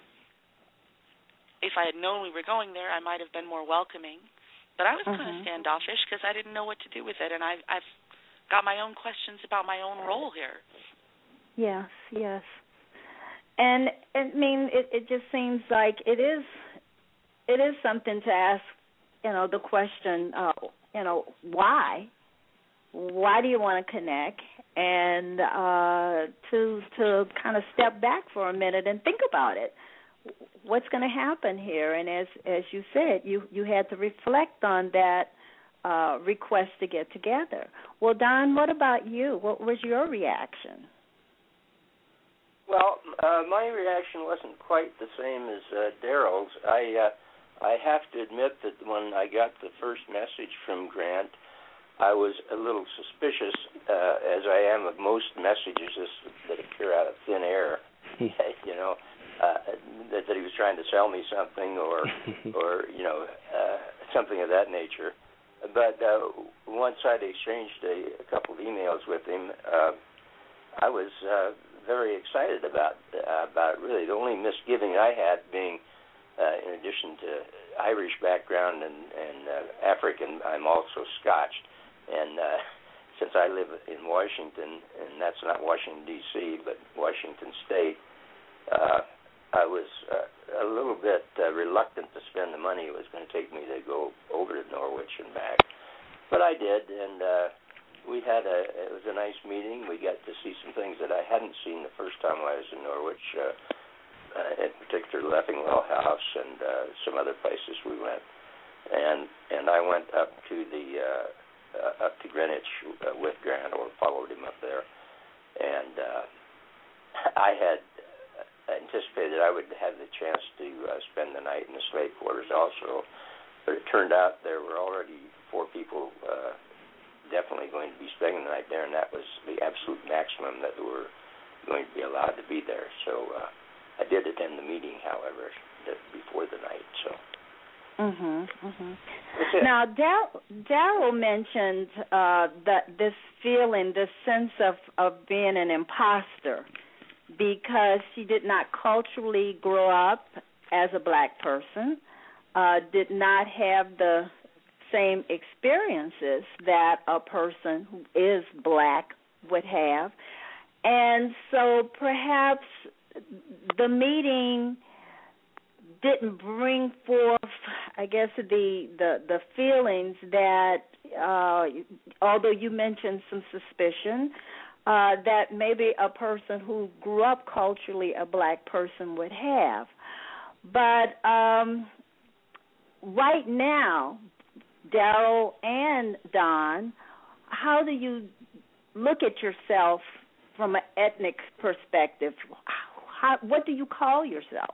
Speaker 4: if I had known we were going there, I might have been more welcoming. But I was mm-hmm. kind of standoffish because I didn't know what to do with it, and I, I've got my own questions about my own role here.
Speaker 3: Yes, yes. And, I mean, it, it just seems like it is it is something to ask, you know, the question, uh, you know, why? Why do you want to connect? And uh, to to kind of step back for a minute and think about it. What's going to happen here? And as as you said, you, you had to reflect on that uh, request to get together. Well, Don, what about you? What was your reaction?
Speaker 5: Well, uh, my reaction wasn't quite the same as uh, Daryl's. I uh, I have to admit that when I got the first message from Grant, I was a little suspicious, uh, as I am of most messages that appear out of thin air. you know. Uh, that, that he was trying to sell me something, or, or you know, uh, something of that nature. But uh, once I'd exchanged a, a couple of emails with him, uh, I was uh, very excited about uh, about really the only misgiving I had being, uh, in addition to Irish background and, and uh, African, I'm also Scotch, and uh, since I live in Washington, and that's not Washington D C, but Washington State. Uh, I was uh, a little bit uh, reluctant to spend the money it was going to take me to go over to Norwich and back, but I did, and uh, we had a. It was a nice meeting. We got to see some things that I hadn't seen the first time I was in Norwich, uh, uh, in particular Leffingwell House and uh, some other places we went, and and I went up to the uh, uh, up to Greenwich uh, with Grant, or followed him up there, and uh, I had anticipated I would have the chance to uh, spend the night in the slave quarters also, but it turned out there were already four people uh, definitely going to be spending the night there, and that was the absolute maximum that were going to be allowed to be there. So uh, I did attend the meeting, however, before the night. So.
Speaker 3: Mhm. Mhm. Now, Daryl mentioned uh, that this feeling, this sense of, of being an imposter, because she did not culturally grow up as a black person, uh, did not have the same experiences that a person who is black would have, and so perhaps the meeting didn't bring forth, I guess, the the, the feelings that, uh, although you mentioned some suspicion, uh, that maybe a person who grew up culturally a black person would have. But um, right now, Daryl and Don, how do you look at yourself from an ethnic perspective? How, what do you call yourself?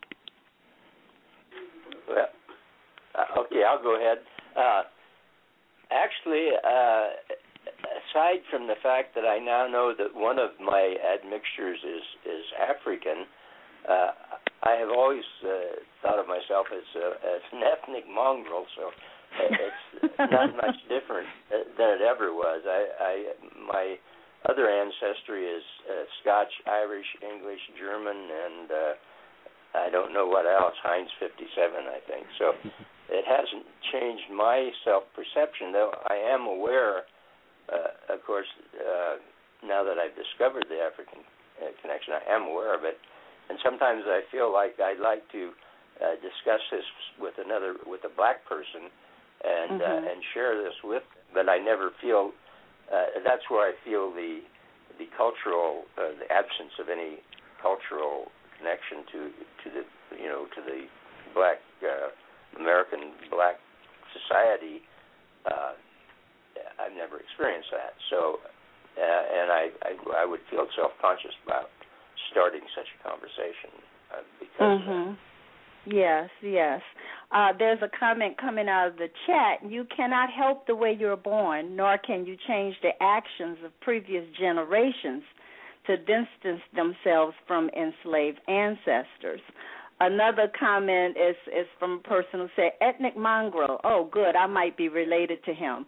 Speaker 5: Well, uh, okay, I'll go ahead. Uh, actually, uh, aside from the fact that I now know that one of my admixtures is, is African, uh, I have always uh, thought of myself as, a, as an ethnic mongrel, so it's not much different than it ever was. I, I my other ancestry is uh, Scotch, Irish, English, German, and uh, I don't know what else, Heinz fifty-seven, I think. So it hasn't changed my self-perception, though I am aware, uh, of course, uh, now that I've discovered the African uh, connection, I am aware of it. And sometimes I feel like I'd like to uh, discuss this with another, with a black person, and mm-hmm. uh, and share this with them. But I never feel, uh, that's where I feel the the cultural, uh, the absence of any cultural connection to to the you know to the black uh, American black society. Uh, I've never experienced that, so uh, and I, I I would feel self-conscious about starting such a conversation uh, because.
Speaker 3: Mm-hmm. Yes, yes. Uh, there's a comment coming out of the chat. You cannot help the way you're born, nor can you change the actions of previous generations to distance themselves from enslaved ancestors. Another comment is, is from a person who said, ethnic mongrel. Oh, good, I might be related to him.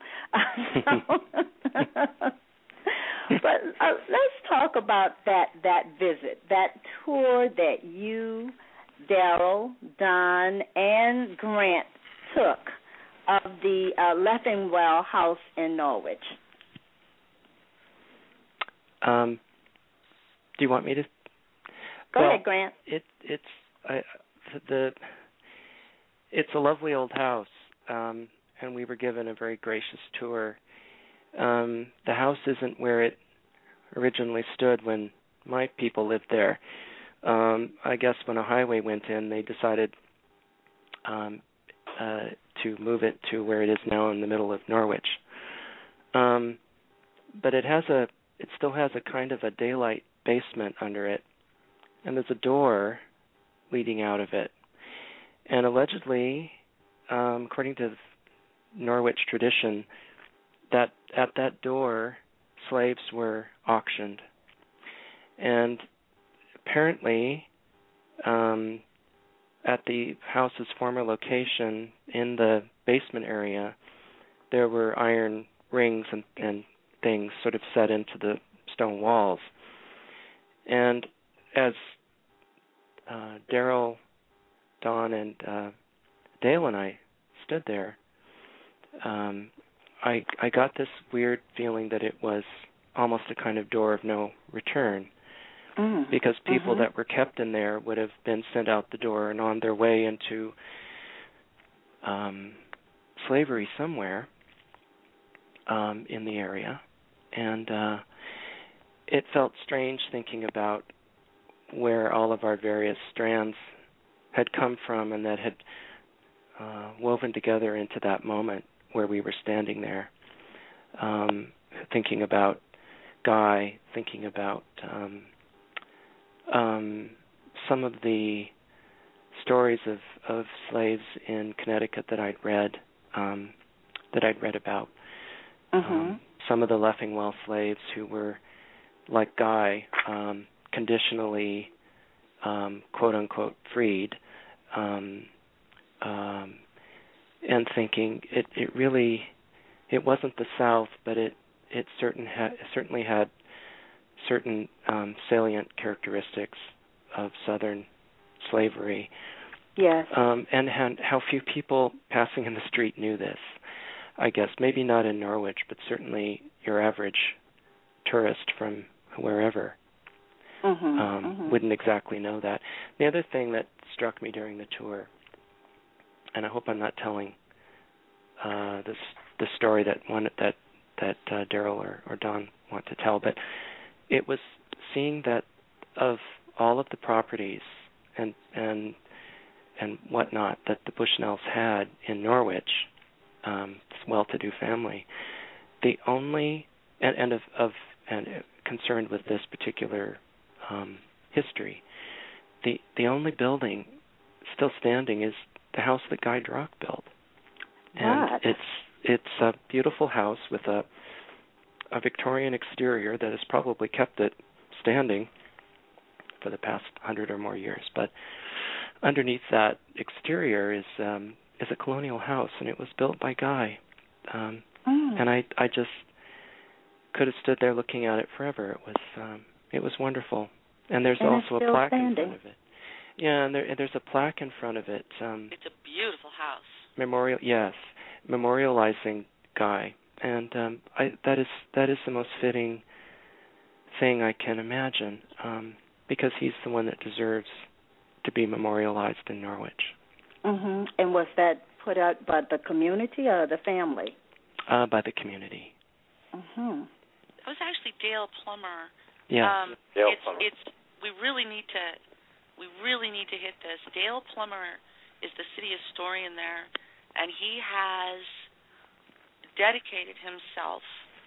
Speaker 3: But uh, let's talk about that, that visit, that tour that you, Daryl, Don, and Grant took of the uh, Leffingwell House in Norwich.
Speaker 2: Um, do you want me to?
Speaker 3: Go
Speaker 2: well,
Speaker 3: ahead, Grant.
Speaker 2: It, it's I, the it's a lovely old house, um, and we were given a very gracious tour. Um, the house isn't where it originally stood when my people lived there. Um, I guess when a highway went in, they decided um, uh, to move it to where it is now in the middle of Norwich. Um, but it has a, it still has a kind of a daylight basement under it, and there's a door leading out of it. And allegedly, um, according to Norwich tradition, that at that door, slaves were auctioned. And apparently, um, at the house's former location in the basement area, there were iron rings and, and things sort of set into the stone walls. And as uh, Daryl, Don, and uh, Dale and I stood there, um, I I got this weird feeling that it was almost a kind of door of no return, mm. because people mm-hmm. that were kept in there would have been sent out the door and on their way into um, slavery somewhere um, in the area. And uh, it felt strange thinking about where all of our various strands had come from and that had uh, woven together into that moment where we were standing there, um, thinking about Guy, thinking about um, um, some of the stories of, of slaves in Connecticut that I'd read, um, that I'd read about.
Speaker 3: Mm-hmm.
Speaker 2: Um, some of the Leffingwell slaves who were, like Guy, um, conditionally um, quote unquote freed, um, um, and thinking it, it really it wasn't the South, but it it certain ha- certainly had certain um, salient characteristics of Southern slavery.
Speaker 3: Yes.
Speaker 2: Um, and how, how few people passing in the street knew this. I guess maybe not in Norwich, but certainly your average tourist from wherever
Speaker 3: mm-hmm,
Speaker 2: um,
Speaker 3: mm-hmm.
Speaker 2: wouldn't exactly know that. The other thing that struck me during the tour, and I hope I'm not telling uh, this the story that one that that uh, Daryl or, or Don want to tell, but it was seeing that of all of the properties and and and whatnot that the Bushnells had in Norwich, um, this well-to-do family, the only and, and of, of and concerned with this particular um, history, the the only building still standing is the house that Guy Drock built, and
Speaker 3: what?
Speaker 2: it's it's a beautiful house with a a Victorian exterior that has probably kept it standing for the past hundred or more years, but underneath that exterior is um, is a colonial house, and it was built by Guy. Um,
Speaker 3: mm.
Speaker 2: and I I just could have stood there looking at it forever. It was um, it was wonderful. And there's
Speaker 3: and
Speaker 2: also
Speaker 3: it's
Speaker 2: a plaque
Speaker 3: standing.
Speaker 2: in front of it. Yeah, and there, and there's a plaque in front of it. Um,
Speaker 4: it's a beautiful house.
Speaker 2: Memorial, yes, memorializing Guy, and um, I, that is that is the most fitting thing I can imagine, um, because he's the one that deserves to be memorialized in Norwich.
Speaker 3: Mm-hmm. And was that put out by the community or the family?
Speaker 2: Uh, by the community.
Speaker 3: Mm-hmm.
Speaker 4: It was actually Dale Plummer.
Speaker 2: Yeah.
Speaker 4: Um,
Speaker 5: Dale
Speaker 4: it's,
Speaker 5: Plummer.
Speaker 4: It's we really need to we really need to hit this. Dale Plummer is the city historian there, and he has dedicated himself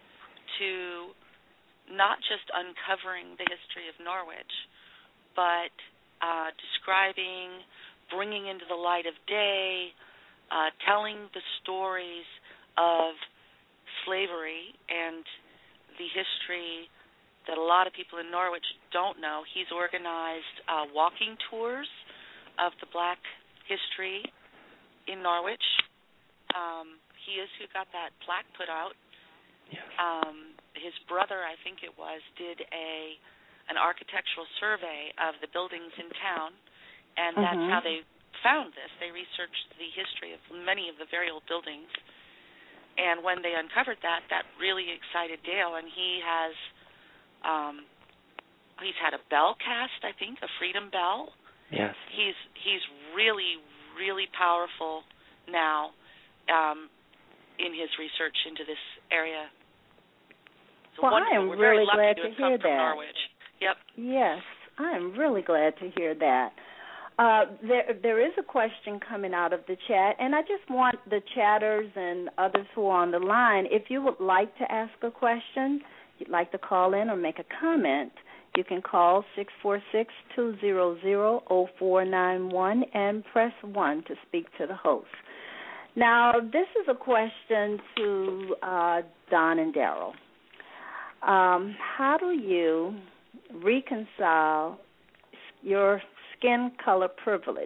Speaker 4: to not just uncovering the history of Norwich, but uh, describing, bringing into the light of day, uh, telling the stories of slavery and the history that a lot of people in Norwich don't know. He's organized uh, walking tours of the black history in Norwich. Um, he is who got that plaque put out.
Speaker 2: Yes.
Speaker 4: Um, his brother, I think it was, did a an architectural survey of the buildings in town, and
Speaker 3: mm-hmm.
Speaker 4: that's how they found this. They researched the history of many of the very old buildings, and when they uncovered that, that really excited Dale, and he has um, he's had a bell cast, I think, a Freedom Bell.
Speaker 2: Yes.
Speaker 4: He's he's really, really powerful now um, in his research into this area. So
Speaker 3: well, I am
Speaker 4: We're
Speaker 3: really
Speaker 4: very lucky
Speaker 3: glad
Speaker 4: to,
Speaker 3: to
Speaker 4: have
Speaker 3: hear
Speaker 4: come from
Speaker 3: that.
Speaker 4: Norwich. Yep.
Speaker 3: Yes, I am really glad to hear that. Uh, there, there is a question coming out of the chat, and I just want the chatters and others who are on the line, if you would like to ask a question, you'd like to call in or make a comment, you can call six four six, two zero zero, zero four nine one and press one to speak to the host. Now, this is a question to uh, Don and Daryl. Um, how do you reconcile your skin color privilege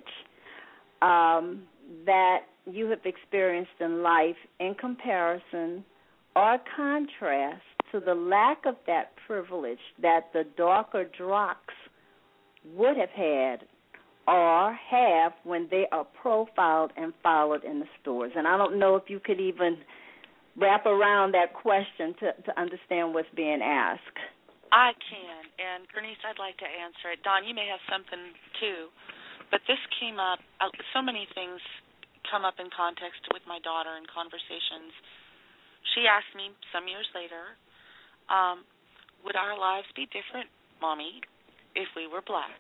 Speaker 3: um, that you have experienced in life in comparison or contrast to the lack of that privilege that the darker Drocks would have had or have when they are profiled and followed in the stores? And I don't know if you could even wrap around that question to, to understand what's being asked.
Speaker 4: I can, and Bernice, I'd like to answer it. Don, you may have something too, but this came up, uh, so many things come up in context with my daughter in conversations. She asked me some years later, um, would our lives be different, Mommy, if we were black?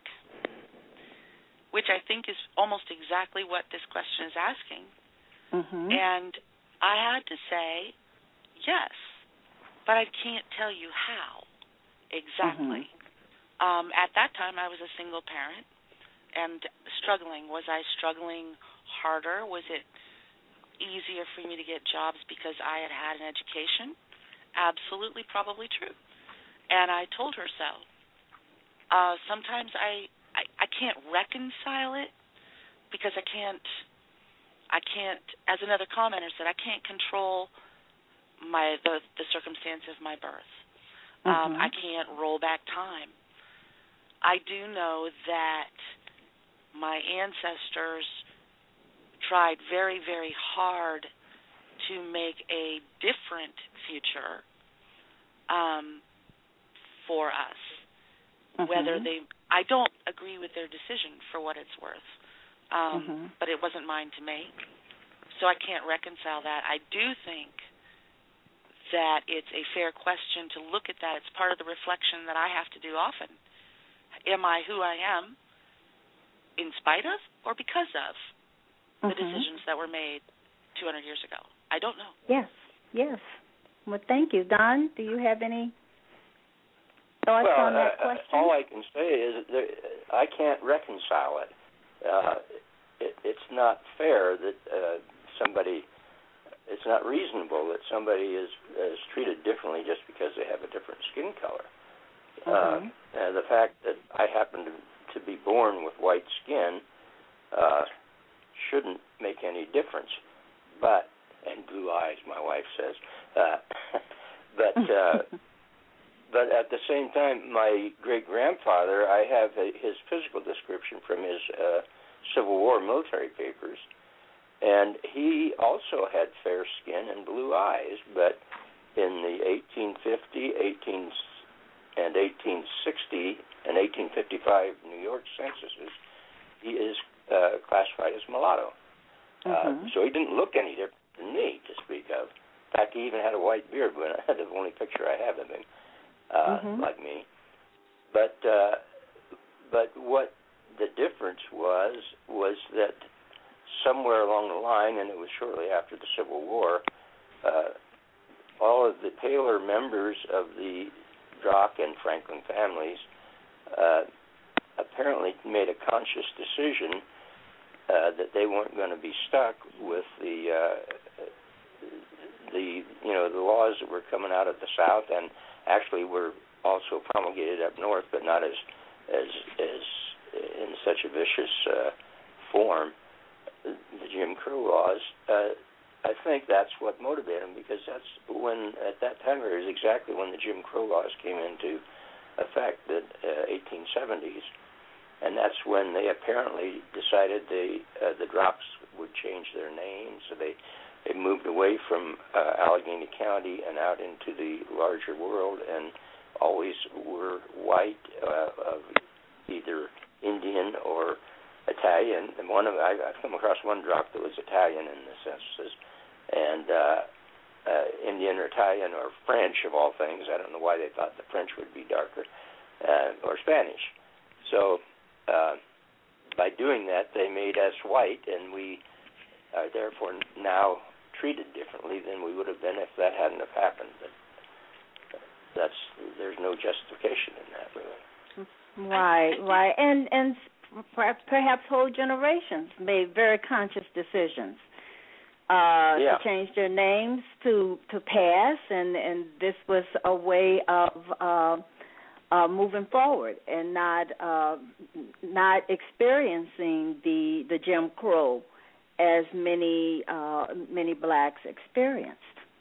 Speaker 4: Which I think is almost exactly what this question is asking.
Speaker 3: Mm-hmm.
Speaker 4: And I had to say, yes, but I can't tell you how. Exactly.
Speaker 3: Mm-hmm.
Speaker 4: Um, at that time, I was a single parent and struggling. Was I struggling harder? Was it easier for me to get jobs because I had had an education? Absolutely, probably true. And I told her so. Uh, sometimes I, I, I I can't reconcile it because I can't. I can't, as another commenter said, I can't control my the, the circumstance of my birth. Um,
Speaker 3: mm-hmm.
Speaker 4: I can't roll back time. I do know that my ancestors tried very, very hard to make a different future um, for us.
Speaker 3: Mm-hmm.
Speaker 4: Whether they, I don't agree with their decision for what it's worth. Um,
Speaker 3: mm-hmm.
Speaker 4: But it wasn't mine to make, so I can't reconcile that. I do think that it's a fair question to look at that. It's part of the reflection that I have to do often. Am I who I am in spite of or because of the
Speaker 3: mm-hmm.
Speaker 4: decisions that were made two hundred years ago? I don't know.
Speaker 3: Yes, yes. Well, thank you. Don, do you have any thoughts
Speaker 5: well,
Speaker 3: on that
Speaker 5: uh,
Speaker 3: question?
Speaker 5: All I can say is that I can't reconcile it. Uh, it, it's not fair that uh, somebody, it's not reasonable that somebody is, is treated differently just because they have a different skin color.
Speaker 3: Mm-hmm.
Speaker 5: Uh, and the fact that I happen to, to be born with white skin uh, shouldn't make any difference. But, and blue eyes, my wife says. Uh, but uh, but at the same time, my great-grandfather, I have a, his physical description from his uh, Civil War military papers, and he also had fair skin and blue eyes, but in the eighteen fifty, eighteen, and eighteen sixty, and eighteen fifty-five New York censuses, he is uh, classified as mulatto.
Speaker 3: Mm-hmm.
Speaker 5: Uh, so he didn't look any different than me, to speak of. In fact, he even had a white beard when I had the only picture I have of him, uh,
Speaker 3: mm-hmm.
Speaker 5: like me. But uh, but what the difference was was that somewhere along the line, and it was shortly after the Civil War, uh, all of the paler members of the Drock and Franklin families uh, apparently made a conscious decision uh, that they weren't going to be stuck with the uh, the you know the laws that were coming out of the South, and actually were also promulgated up north, but not as as as in such a vicious uh, form, the Jim Crow laws. Uh, I think that's what motivated them, because that's when, at that time, it was exactly when the Jim Crow laws came into effect, the uh, eighteen seventies, and that's when they apparently decided they uh, the Drocks would change their name, so they they moved away from uh, Allegheny County and out into the larger world, and always were white, uh, of either Indian or Italian. And one of I, I've come across one Drock that was Italian in the census, and uh, uh, Indian or Italian or French, of all things. I don't know why they thought the French would be darker, uh, or Spanish. So uh, by doing that, they made us white, and we are therefore now treated differently than we would have been if that hadn't have happened. But that's there's no justification in that, really.
Speaker 3: Right, right, and and perhaps whole generations made very conscious decisions uh,
Speaker 5: yeah.
Speaker 3: to change their names to to pass, and and this was a way of uh, uh, moving forward and not uh, not experiencing the the Jim Crow as many uh, many blacks experienced.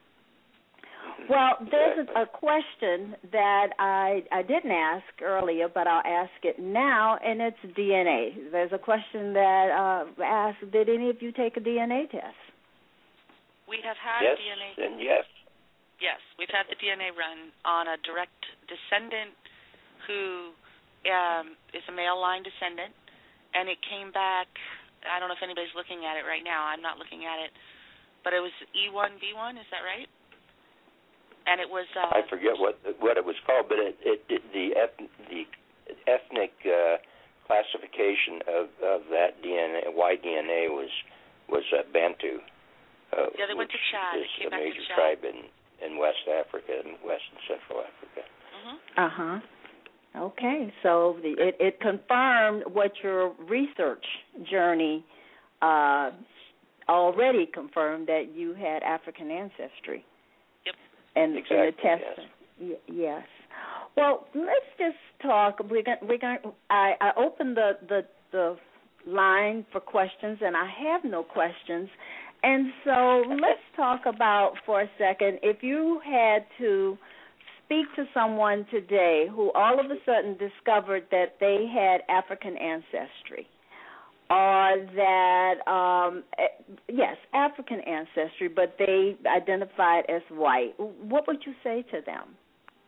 Speaker 3: Well, there's a, a question that I, I didn't ask earlier, but I'll ask it now, and it's D N A. There's a question that uh, asks, did any of you take a D N A test?
Speaker 4: We have had
Speaker 5: yes,
Speaker 4: D N A.
Speaker 5: And yes.
Speaker 4: Yes, we've had the D N A run on a direct descendant who um, is a male line descendant, and it came back. I don't know if anybody's looking at it right now. I'm not looking at it, but it was E one B one. Is that right? And it was. Uh,
Speaker 5: I forget what what it was called, but it, it, it the the ethnic uh, classification of, of that D N A, Y D N A was was uh, Bantu. Uh,
Speaker 4: yeah, they went to Chad.
Speaker 5: Is
Speaker 4: it came
Speaker 5: a
Speaker 4: back
Speaker 5: major
Speaker 4: to Chad.
Speaker 5: tribe in, in West Africa and West and Central Africa.
Speaker 4: Mm-hmm.
Speaker 3: Uh huh. Okay, so the, it it confirmed what your research journey uh, already confirmed, that you had African ancestry.
Speaker 4: Yep.
Speaker 3: And,
Speaker 5: exactly,
Speaker 3: and the test,
Speaker 5: yes.
Speaker 3: y- yes. Well, let's just talk. We're going. We're going. I, I opened the, the the line for questions, and I have no questions. And so let's talk about for a second. If you had to speak to someone today who all of a sudden discovered that they had African ancestry, or that um, yes, African ancestry, but they identified as white, what would you say to them?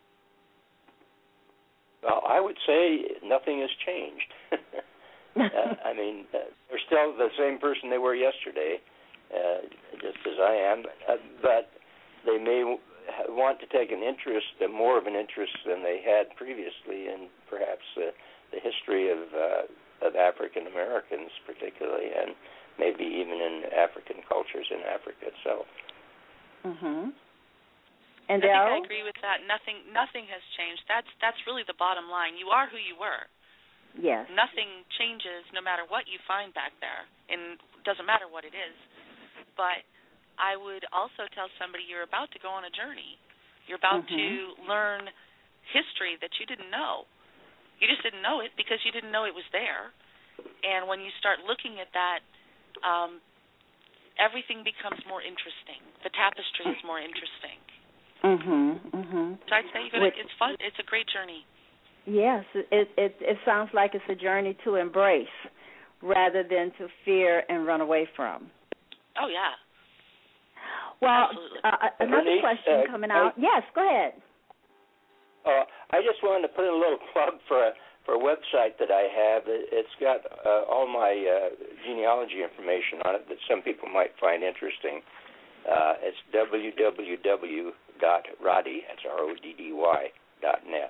Speaker 5: Well, I would say nothing has changed. uh, I mean, uh, they're still the same person they were yesterday, uh, just as I am. Uh, but they may w- want to take an interest, uh, more of an interest than they had previously, in perhaps uh, the history of uh, of African Americans, particularly, and maybe even in African cultures in Africa itself.
Speaker 3: Mhm. And
Speaker 4: I think
Speaker 3: Darryl?
Speaker 4: I agree with that. Nothing, nothing has changed. That's that's really the bottom line. You are who you were.
Speaker 3: Yes.
Speaker 4: Nothing changes, no matter what you find back there, and it doesn't matter what it is. But I would also tell somebody you're about to go on a journey. You're about
Speaker 3: mm-hmm.
Speaker 4: to learn history that you didn't know. You just didn't know it because you didn't know it was there. And when you start looking at that, um, everything becomes more interesting. The tapestry is more interesting.
Speaker 3: Mhm, mhm.
Speaker 4: So I'd say you're gonna, it's fun. It's a great journey.
Speaker 3: Yes, it, it it sounds like it's a journey to embrace rather than to fear and run away from.
Speaker 4: Oh yeah.
Speaker 3: Well,
Speaker 4: Absolutely.
Speaker 3: uh, another
Speaker 5: Bernice,
Speaker 3: question
Speaker 5: uh,
Speaker 3: coming
Speaker 5: I,
Speaker 3: out. Yes, go ahead.
Speaker 5: Uh, I just wanted to put in a little plug for a for a website that I have. It, it's got uh, all my uh, genealogy information on it that some people might find interesting. Uh, it's w w w dot roddy, that's R O D D Y, dot net.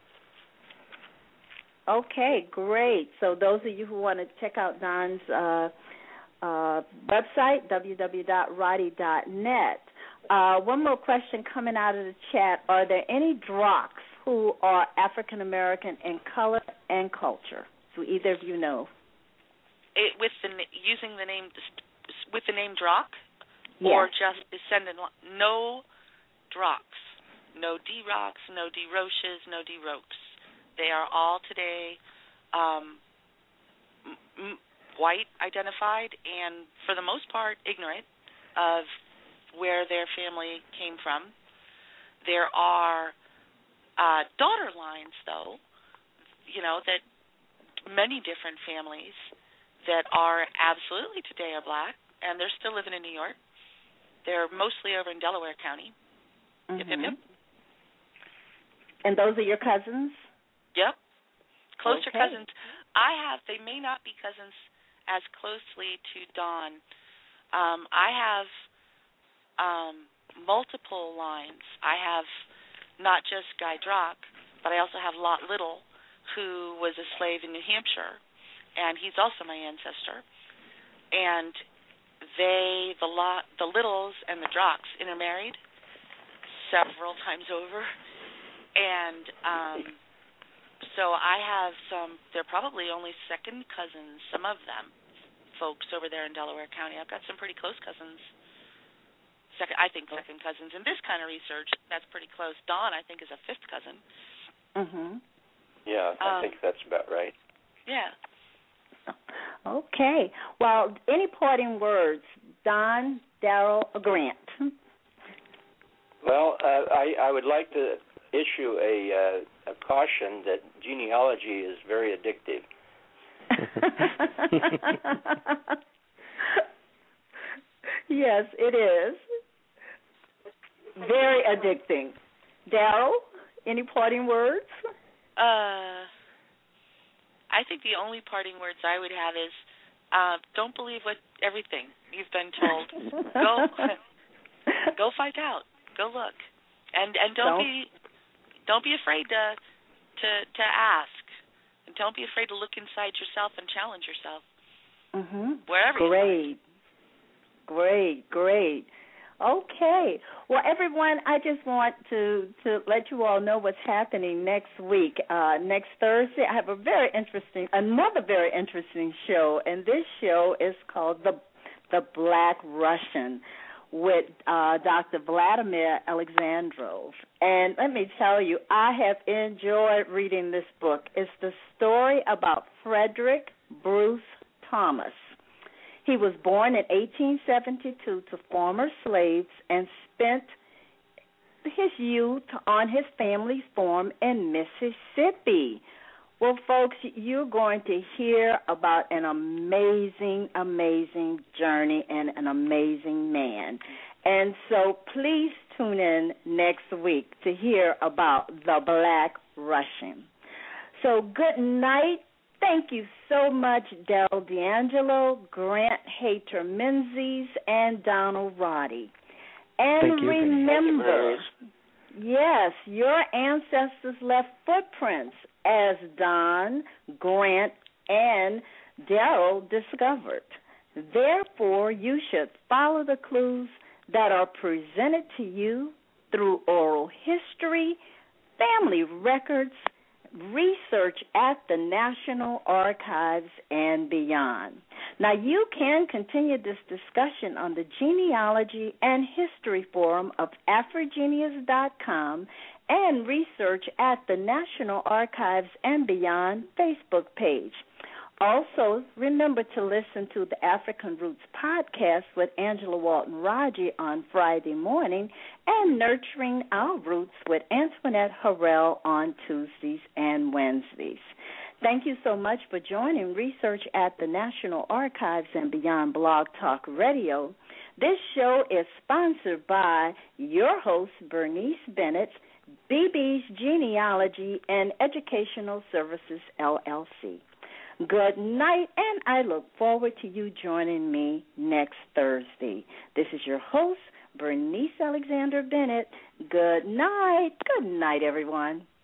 Speaker 3: Okay, great. So those of you who want to check out Don's uh, uh, website, w w w dot roddy dot net. Uh, one more question coming out of the chat. Are there any Droks who are African American in color and culture? Do either of you know?
Speaker 4: It, with the using the name with the name Drok,
Speaker 3: yes.
Speaker 4: Or just descendant? No Droks, no D-Rocks, no D-Roches, no D-Rokes. They are all today um, m- white identified and, for the most part, ignorant of where their family came from. There are uh, daughter lines, though, you know, that many different families that are absolutely today are black, and they're still living in New York. They're mostly over in Delaware County.
Speaker 3: Mm-hmm.
Speaker 4: Yep, yep, yep.
Speaker 3: And those are your cousins?
Speaker 4: Yep. Closer
Speaker 3: okay.
Speaker 4: cousins. I have, they may not be cousins as closely to Dawn. Um, I have um, multiple lines. I have not just Guy Drok, but I also have Lot Little, who was a slave in New Hampshire, and he's also my ancestor. And they, the Lot, the Littles and the Droks intermarried several times over. And um, so I have some, they're probably only second cousins, some of them, folks over there in Delaware County. I've got some pretty close cousins. Second, I think second cousins. In this kind of research, that's pretty close. Dawn, I think, is a fifth cousin.
Speaker 3: Mm-hmm.
Speaker 5: Yeah, I
Speaker 4: um,
Speaker 5: think that's about right.
Speaker 4: Yeah.
Speaker 3: Okay. Well, any parting words, Don, Darryl, or Grant?
Speaker 5: Well, uh, I, I would like to issue a, uh, a caution that genealogy is very addictive.
Speaker 3: Yes, it is. Very addicting. Darryl, any parting words?
Speaker 4: Uh, I think the only parting words I would have is uh, don't believe what everything you've been told. Go, go find out. Go look, and and don't, don't be don't be afraid to to to ask. And don't be afraid to look inside yourself and challenge yourself.
Speaker 3: Mm-hmm.
Speaker 4: Wherever
Speaker 3: great,
Speaker 4: you
Speaker 3: great, great. Okay. Well, everyone, I just want to, to let you all know what's happening next week. Uh, next Thursday, I have a very interesting, another very interesting show, and this show is called The, the Black Russian. with uh, Doctor Vladimir Alexandrov. And let me tell you, I have enjoyed reading this book. It's the story about Frederick Bruce Thomas. He was born in eighteen seventy-two to former slaves and spent his youth on his family's farm in Mississippi. Well, folks, you're going to hear about an amazing, amazing journey and an amazing man. And so please tune in next week to hear about the Black Russian. So good night. Thank you so much, Del D'Angelo, Grant Hayter Menzies, and Donald Roddy. And
Speaker 2: Thank you,
Speaker 3: remember, yes, your ancestors left footprints, as Don, Grant, and Darrell discovered. Therefore, you should follow the clues that are presented to you through oral history, family records, research at the National Archives, and beyond. Now, you can continue this discussion on the Genealogy and History Forum of Afrogenius dot com and research at the National Archives and Beyond Facebook page. Also, remember to listen to the African Roots podcast with Angela Walton Raji on Friday morning and Nurturing Our Roots with Antoinette Harrell on Tuesdays and Wednesdays. Thank you so much for joining Research at the National Archives and Beyond Blog Talk Radio. This show is sponsored by your host, Bernice Bennett, B B's Genealogy and Educational Services, L L C. Good night, and I look forward to you joining me next Thursday. This is your host, Bernice Alexander Bennett. Good night. Good night, everyone.